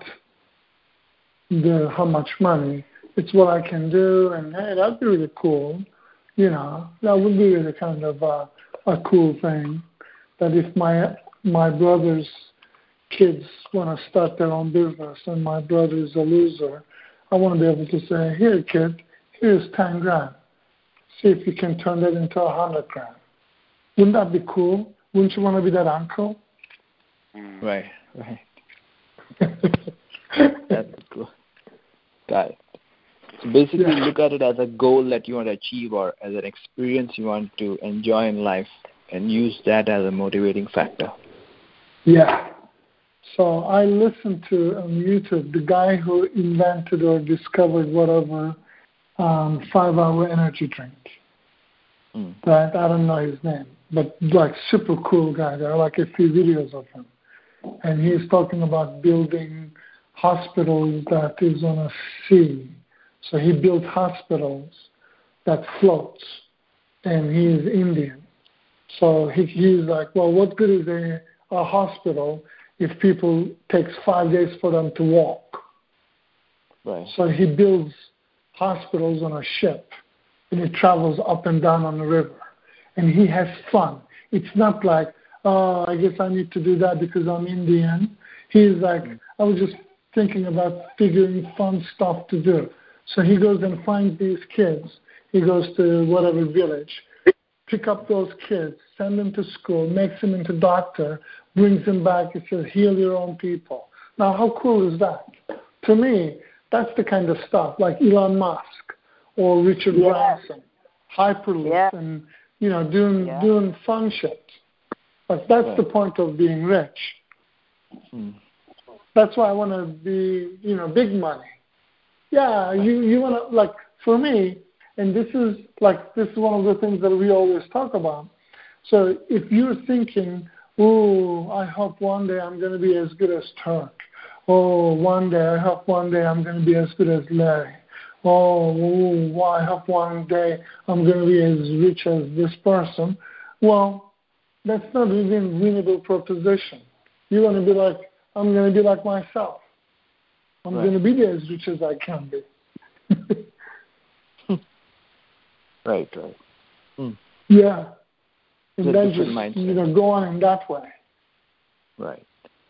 how much money. It's what I can do, and hey, that'd be really cool. That would be really kind of a cool thing. That if my brother's kids want to start their own business and my brother is a loser, I want to be able to say, here, kid, here's $10,000. See if you can turn that into $100,000. Wouldn't that be cool? Wouldn't you want to be that uncle?
Right. That's cool. Got it. So basically, look at it as a goal that you want to achieve or as an experience you want to enjoy in life and use that as a motivating factor.
Yeah. So I listened to on YouTube the guy who invented or discovered whatever 5-hour energy drink. Right? I don't know his name, but like super cool guy. There are like a few videos of him. And he's talking about building hospitals that is on a sea. So he built hospitals that floats, and he is Indian. So he's like, well, what good is a hospital if people takes 5 days for them to walk?
Right.
So he builds hospitals on a ship, and it travels up and down on the river. And he has fun. It's not like, oh, I guess I need to do that because I'm Indian. He's like, I was just thinking about figuring fun stuff to do. So he goes and finds these kids. He goes to whatever village, pick up those kids, send them to school, makes them into doctor, brings them back and says, heal your own people. Now, how cool is that? To me, that's the kind of stuff like Elon Musk or Richard Branson, Hyperloop, and, you know, doing fun shit. Like, that's the point of being rich. That's why I want to be, you know, big money. Yeah, you want to, like, for me, and this is one of the things that we always talk about. So if you're thinking, oh, I hope one day I'm going to be as good as Turk. Oh, I hope one day I'm going to be as good as Larry. Oh, I hope one day I'm going to be as rich as this person. Well, that's not even a winnable proposition. You want to be like, I'm going to be like myself. I'm going to be as rich as I can be.
Right.
Yeah. And
it's
then just, mindset. You know, go on in that way.
Right.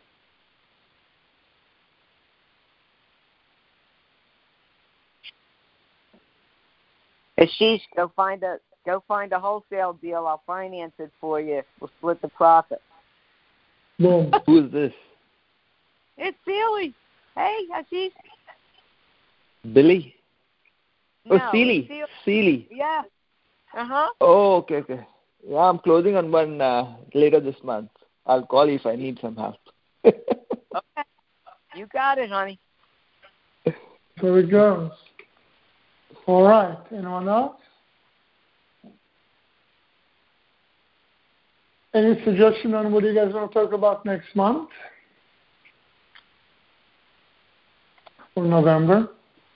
Ashish, go find a wholesale deal. I'll finance it for you. We'll split the profit.
Boom.
Who is this?
It's Sealy. Hey, Ashish.
Billy?
No,
Sealy.
Yeah. Uh-huh.
Oh, okay. Yeah, I'm closing on one later this month. I'll call you if I need some help.
Okay. You got it, honey.
There it goes. All right. Anyone else? Any suggestion on what you guys want to talk about next month? Or November?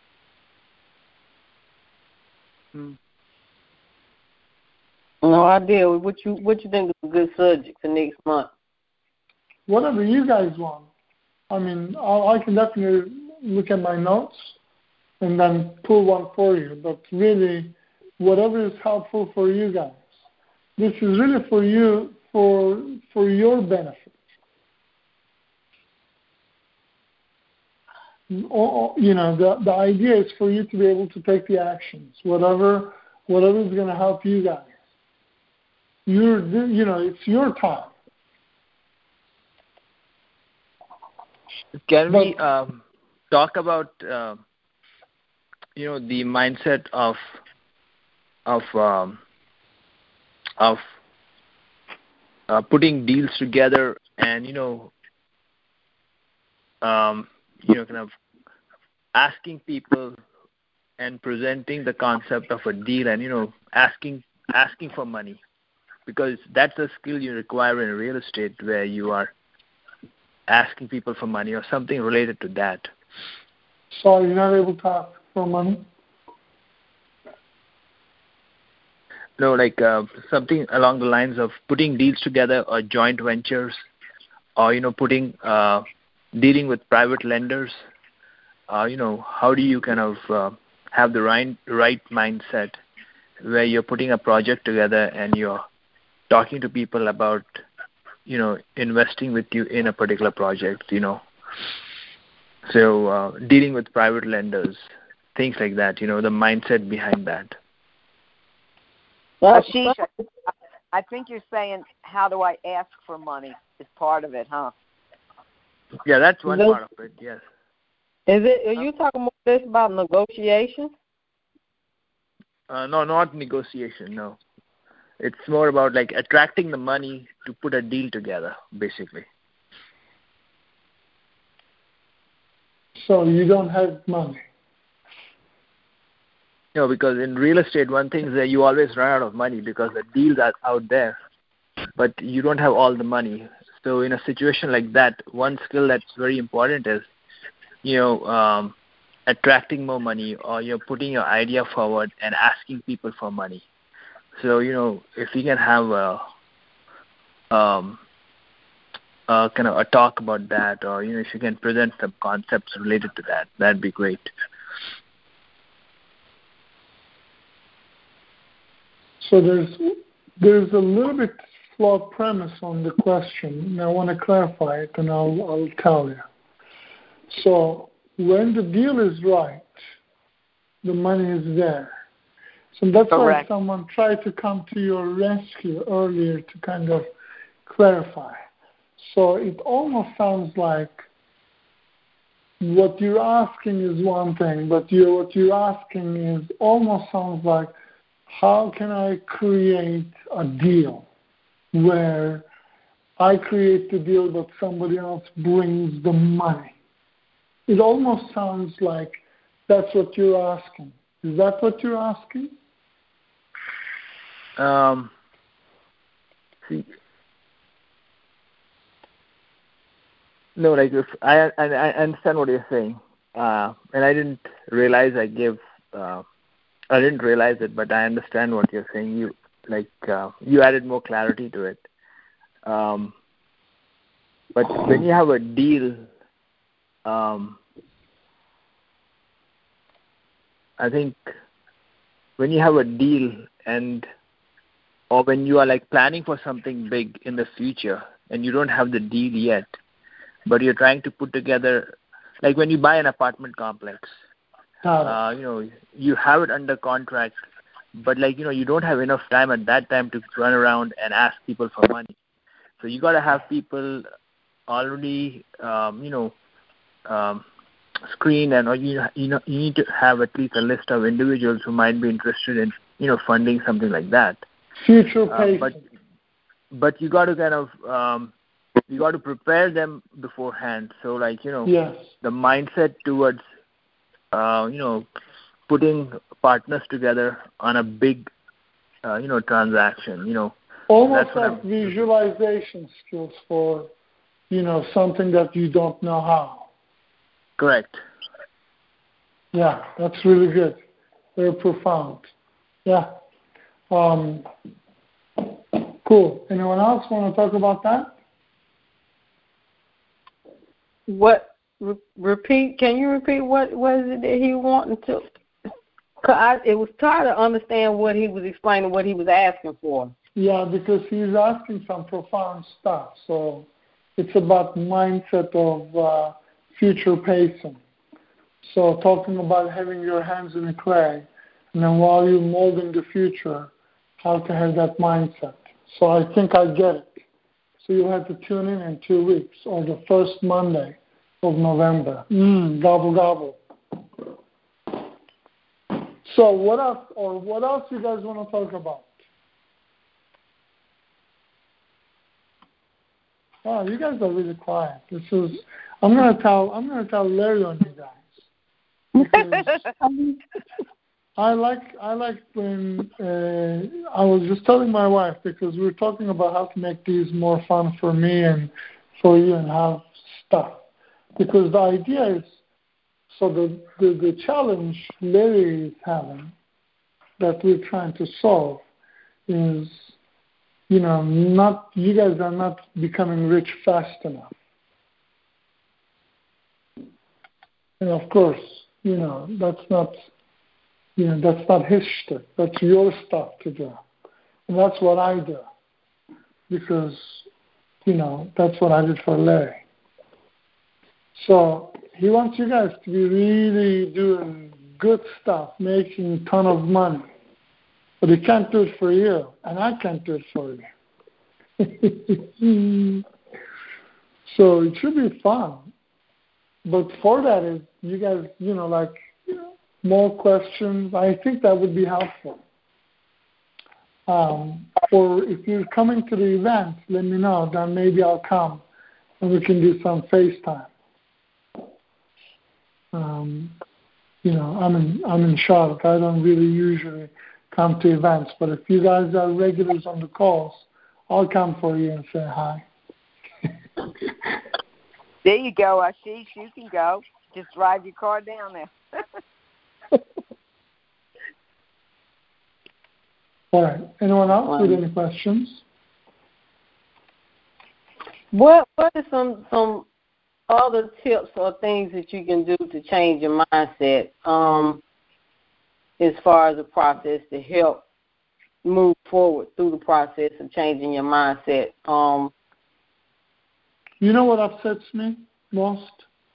No idea. What you think is a good subject for next month?
Whatever you guys want. I mean, I can definitely look at my notes and then pull one for you. But really, whatever is helpful for you guys. This is really for you, for your benefit. You know, the idea is for you to be able to take the actions, whatever is going to help you guys. You know, it's your time.
Can we talk about you know, the mindset of putting deals together and you know, kind of asking people and presenting the concept of a deal and, you know, asking for money, because that's a skill you require in real estate where you are asking people for money or something related to that.
So you're not able to ask for money?
No, like something along the lines of putting deals together or joint ventures or, you know, dealing with private lenders. You know, how do you kind of have the right mindset where you're putting a project together and you're talking to people about, you know, investing with you in a particular project, you know. So dealing with private lenders, things like that, you know, the mindset behind that.
Ashish, I think you're saying, how do I ask for money is part of it, huh?
Yeah, that's one part of it, yes.
Are you talking more this about negotiations?
No, not negotiation. No, it's more about like attracting the money to put a deal together, basically.
So you don't have money.
No, because in real estate, one thing is that you always run out of money because the deals are out there, but you don't have all the money. So in a situation like that, one skill that's very important is, attracting more money, or you're putting your idea forward and asking people for money. So, if you can have a kind of a talk about that, or, if you can present some concepts related to that, that'd be great.
So there's a little bit flawed premise on the question, and I want to clarify it, and I'll tell you. So when the deal is right, the money is there. So that's why someone tried to come to your rescue earlier to kind of clarify. So it almost sounds like what you're asking is one thing, but what you're asking is almost sounds like, how can I create a deal where I create the deal but somebody else brings the money? It almost sounds like that's what you're asking. Is that what you're asking?
No, like if I understand what you're saying, and I didn't realize I didn't realize it, but I understand what you're saying. You added more clarity to it. But when you have a deal, I think when you have a deal or when you are like planning for something big in the future and you don't have the deal yet, but you're trying to put together, like when you buy an apartment complex, you have it under contract, but you don't have enough time at that time to run around and ask people for money. So you got to have people already, screened, and you need to have at least a list of individuals who might be interested in funding something like that.
Future pacing.
But you got to kind of you got to prepare them beforehand. So
yes.
The mindset towards putting partners together on a big transaction.
Almost like visualization skills for something that you don't know how.
Correct.
Yeah, that's really good. Very profound. Yeah. Cool. Anyone else want to talk about that?
What? Repeat. Can you repeat what was it that he wanted to? It was hard to understand what he was explaining, what he was asking for.
Yeah, because he's asking some profound stuff. So it's about mindset of future pacing. So talking about having your hands in the clay, and then while you're molding the future, how to have that mindset. So I think I get it. So you'll have to tune in 2 weeks, or the first Monday of November. Gobble, gobble. So what else you guys want to talk about? Oh, you guys are really quiet. I'm gonna tell Larry on you guys. Because I like when I was just telling my wife, because we were talking about how to make these more fun for me and for you and have stuff. Because the idea is, so the challenge Larry is having that we're trying to solve is, you guys are not becoming rich fast enough. And of course, that's not his shtick. That's your stuff to do. And that's what I do. Because, that's what I did for Larry. So he wants you guys to be really doing good stuff, making a ton of money. But he can't do it for you, and I can't do it for you. So it should be fun. But for that is, you guys, more questions, I think that would be helpful. Or if you're coming to the event, let me know. Then maybe I'll come and we can do some FaceTime. I'm in Charlotte. I don't really usually come to events, but if you guys are regulars on the calls, I'll come for you and say hi.
There you go, Ashish. You can go. Just drive your car down there.
All right. Anyone else with any questions?
What are some other tips or things that you can do to change your mindset as far as the process to help move forward through the process of changing your mindset?
You know what upsets me most?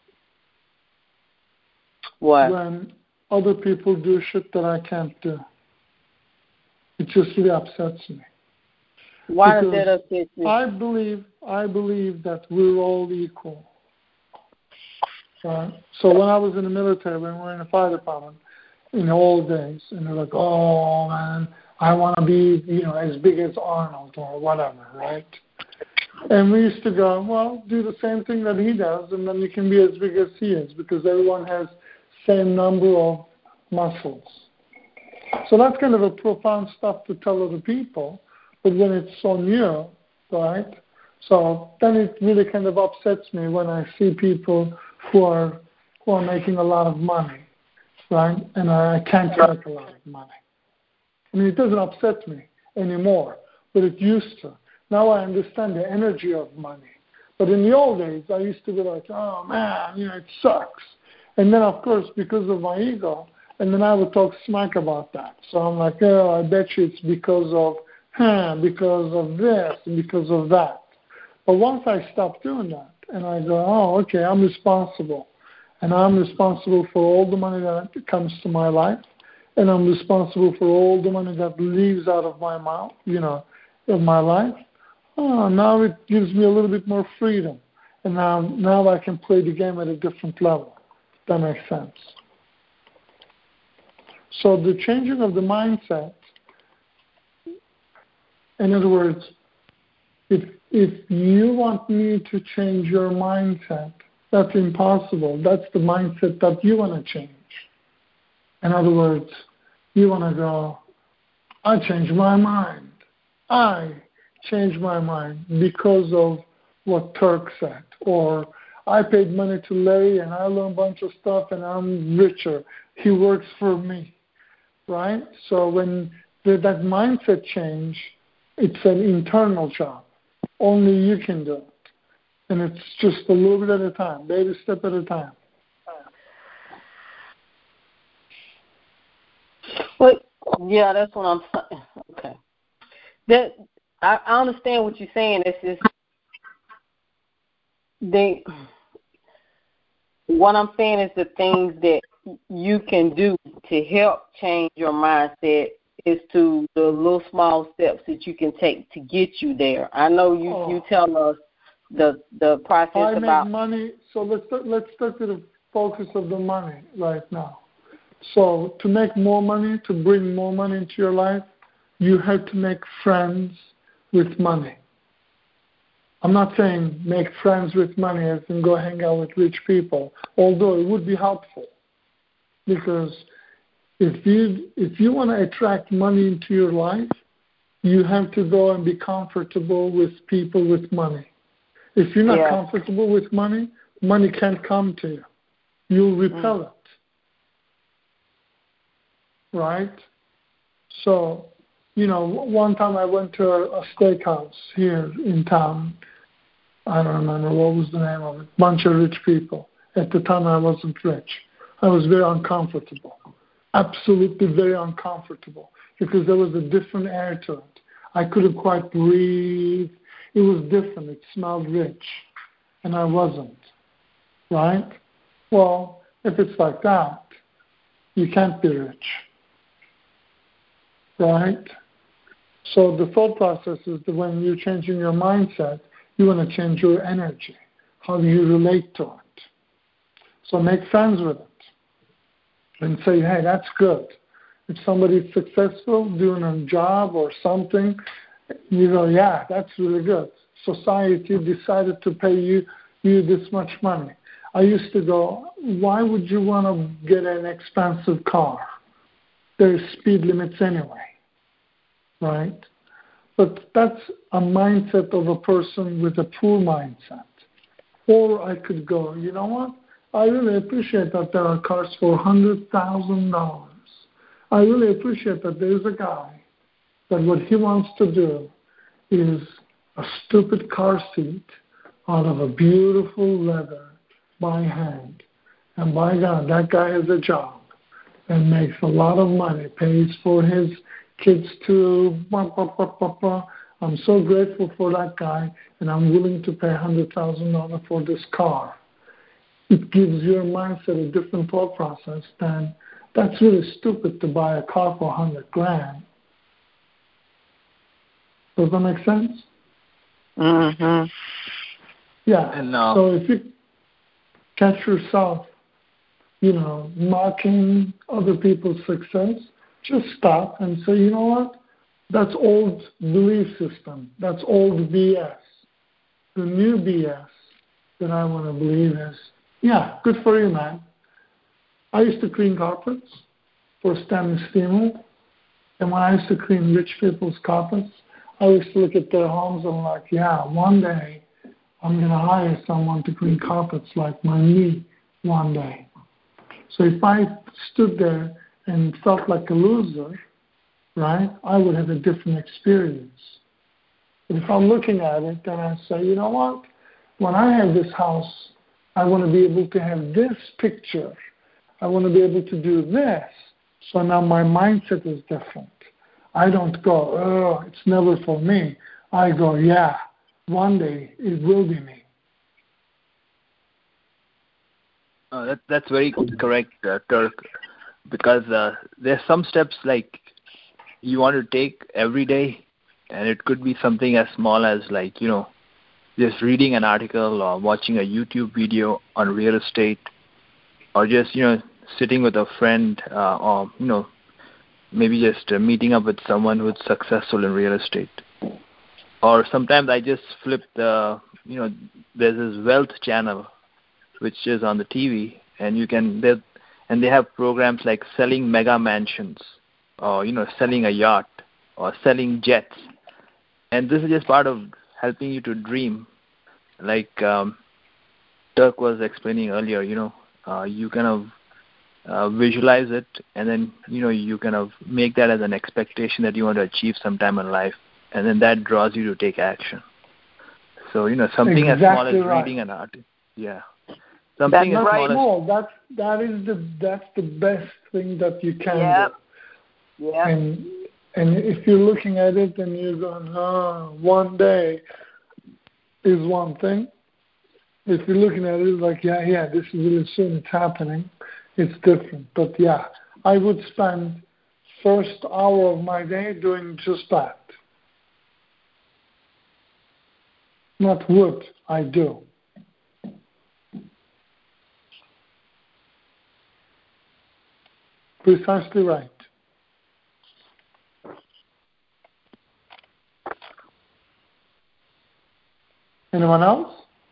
What?
When other people do shit that I can't do. It just really upsets me.
Why does that upset you?
I believe that we're all equal. Right? So when I was in the military, when we were in the fire department, in the old days, and they're like, oh man, I want to be, as big as Arnold or whatever, right? And we used to go, well, do the same thing that he does, and then you can be as big as he is, because everyone has same number of muscles. So that's kind of a profound stuff to tell other people, but when it's on you, right? So then it really kind of upsets me when I see people who are making a lot of money, right? And I can't make a lot of money. I mean, it doesn't upset me anymore, but it used to. Now I understand the energy of money. But in the old days, I used to be like, oh man, it sucks. And then, of course, because of my ego, and then I would talk smack about that. So I'm like, oh, I bet you it's because of this, and because of that. But once I stop doing that, and I go, oh, okay, I'm responsible. And I'm responsible for all the money that comes to my life. And I'm responsible for all the money that leaves out of my mouth, of my life. Oh, now it gives me a little bit more freedom. And now I can play the game at a different level. If that makes sense. So the changing of the mindset, in other words, if you want me to change your mindset, that's impossible. That's the mindset that you want to change. In other words, you want to go, I changed my mind. I changed my mind because of what Turk said. Or I paid money to Larry and I learned a bunch of stuff and I'm richer. He works for me. Right? So when that mindset change, it's an internal job. Only you can do it. And it's just a little bit at a time, baby step at a time.
Well, yeah, that's what I'm saying. Okay. That I understand what you're saying. It's just what I'm saying is the things that you can do to help change your mindset is to the little small steps that you can take to get you there. I know you tell us the process
I
about
make money. So let's start to the focus of the money right now. So to make more money, to bring more money into your life, you have to make friends with money. I'm not saying make friends with money as in go hang out with rich people, although it would be helpful. Because if you want to attract money into your life, you have to go and be comfortable with people with money. If you're not comfortable with money, money can't come to you. You'll repel it. Right? So, one time I went to a steakhouse here in town. I don't remember what was the name of it. Bunch of rich people. At the time I wasn't rich. I was very uncomfortable. Absolutely very uncomfortable. Because there was a different air to it. I couldn't quite breathe. It was different. It smelled rich. And I wasn't. Right? Well, if it's like that, you can't be rich. Right? So the thought process is that when you're changing your mindset, you want to change your energy. How do you relate to it? So make friends with it. and say, hey, that's good. If somebody's successful doing a job or something, you go, yeah, that's really good. Society decided to pay you this much money. I used to go, why would you want to get an expensive car? There's speed limits anyway, right? But that's a mindset of a person with a poor mindset. Or I could go, you know what? I really appreciate that there are cars for $100,000. I really appreciate that there's a guy that what he wants to do is a stupid car seat out of a beautiful leather by hand. And by God, that guy has a job and makes a lot of money, pays for his kids too. I'm so grateful for that guy, and I'm willing to pay $100,000 for this car. It gives your mindset a different thought process than that's really stupid to buy a car for $100,000. Does that make sense?
Mhm.
Yeah.
And
so if you catch yourself, mocking other people's success, just stop and say, you know what? That's old belief system. That's old BS. The new BS that I want to believe is, yeah, good for you, man. I used to clean carpets for Stanley Steamer. And when I used to clean rich people's carpets, I used to look at their homes and like, yeah, one day I'm going to hire someone to clean carpets like me one day. So if I stood there and felt like a loser, right, I would have a different experience. But if I'm looking at it, then I say, you know what? When I have this house, I want to be able to have this picture. I want to be able to do this. So now my mindset is different. I don't go, oh, it's never for me. I go, yeah, one day it will be me.
That's very correct, Turk, because there's some steps like you want to take every day, and it could be something as small as like, just reading an article or watching a YouTube video on real estate, or just, sitting with a friend, or, maybe just meeting up with someone who's successful in real estate. Or sometimes I just flip there's this wealth channel, which is on the TV, and they have programs like selling mega mansions, or, selling a yacht, or selling jets. And this is just part of helping you to dream. Like Turk was explaining earlier, you kind of visualize it, and then, you kind of make that as an expectation that you want to achieve sometime in life, and then that draws you to take action. So, something
exactly
as small as
right.
reading an article. Yeah. Something
That's
as
right.
small as...
That's the best thing that you can do.
Yep.
And if you're looking at it and you're going, one day is one thing. If you're looking at it like, yeah, this is really soon, it's happening, it's different. But yeah, I would spend first hour of my day doing just that. Not would, I do. Precisely right. Anyone else?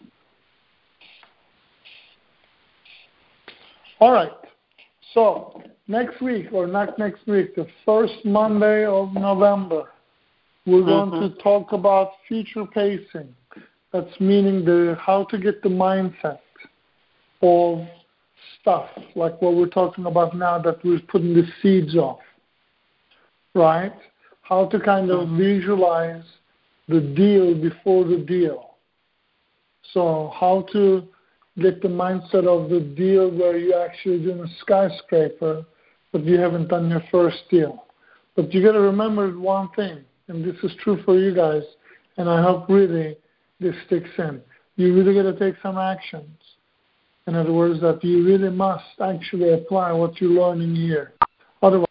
All right. So next week, or not next week, the first Monday of November, we're going to talk about future pacing. That's meaning how to get the mindset of stuff, like what we're talking about now that we're putting the seeds of, right? How to kind of visualize the deal before the deal. So how to get the mindset of the deal where you're actually doing a skyscraper, but you haven't done your first deal. But you got to remember one thing, and this is true for you guys, and I hope really this sticks in. You really got to take some actions. In other words, that you really must actually apply what you're learning here. Otherwise,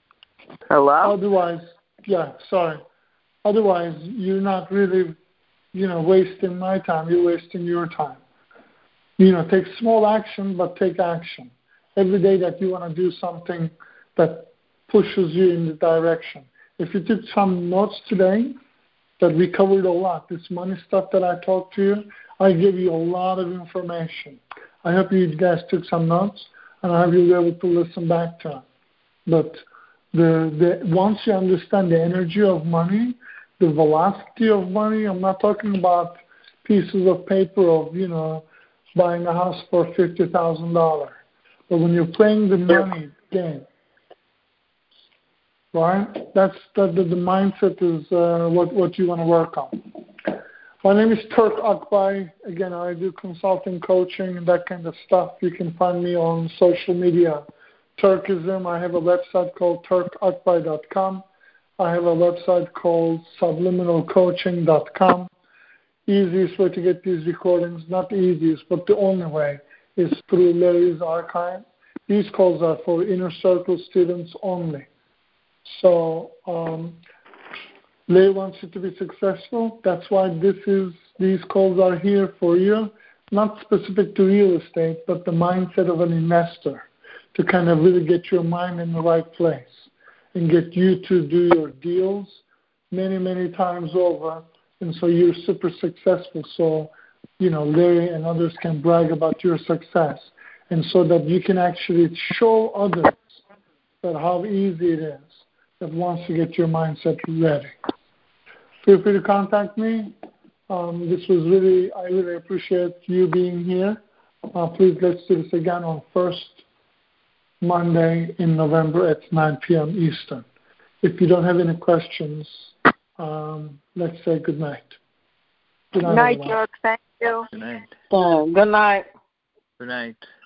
Hello?
Otherwise, you're not really wasting my time. You're wasting your time. Take small action, but take action. Every day that you want to do something that pushes you in the direction. If you took some notes today, that we covered a lot. This money stuff that I talked to you, I gave you a lot of information. I hope you guys took some notes, and I hope you'll be able to listen back to it. But once you understand the energy of money, the velocity of money, I'm not talking about pieces of paper of, buying a house for $50,000. But when you're playing the money game, right, that's the mindset is what you want to work on. My name is Turk Akbay. Again, I do consulting, coaching, and that kind of stuff. You can find me on social media. Turkism. I have a website called turkakbay.com. I have a website called subliminalcoaching.com. Easiest way to get these recordings, not the easiest, but the only way, is through Larry's archive. These calls are for inner circle students only. So Larry wants you to be successful. That's why these calls are here for you, not specific to real estate, but the mindset of an investor, to kind of really get your mind in the right place and get you to do your deals many, many times over. And so you're super successful. So, Larry and others can brag about your success. And so that you can actually show others that how easy it is, that once you get your mindset ready. Feel free to contact me. I really appreciate you being here. Please, let's do this again on first Monday in November at 9 p.m. Eastern. If you don't have any questions, let's say good night.
Good night, George. Thank you.
Good night.
Good night.
Good night.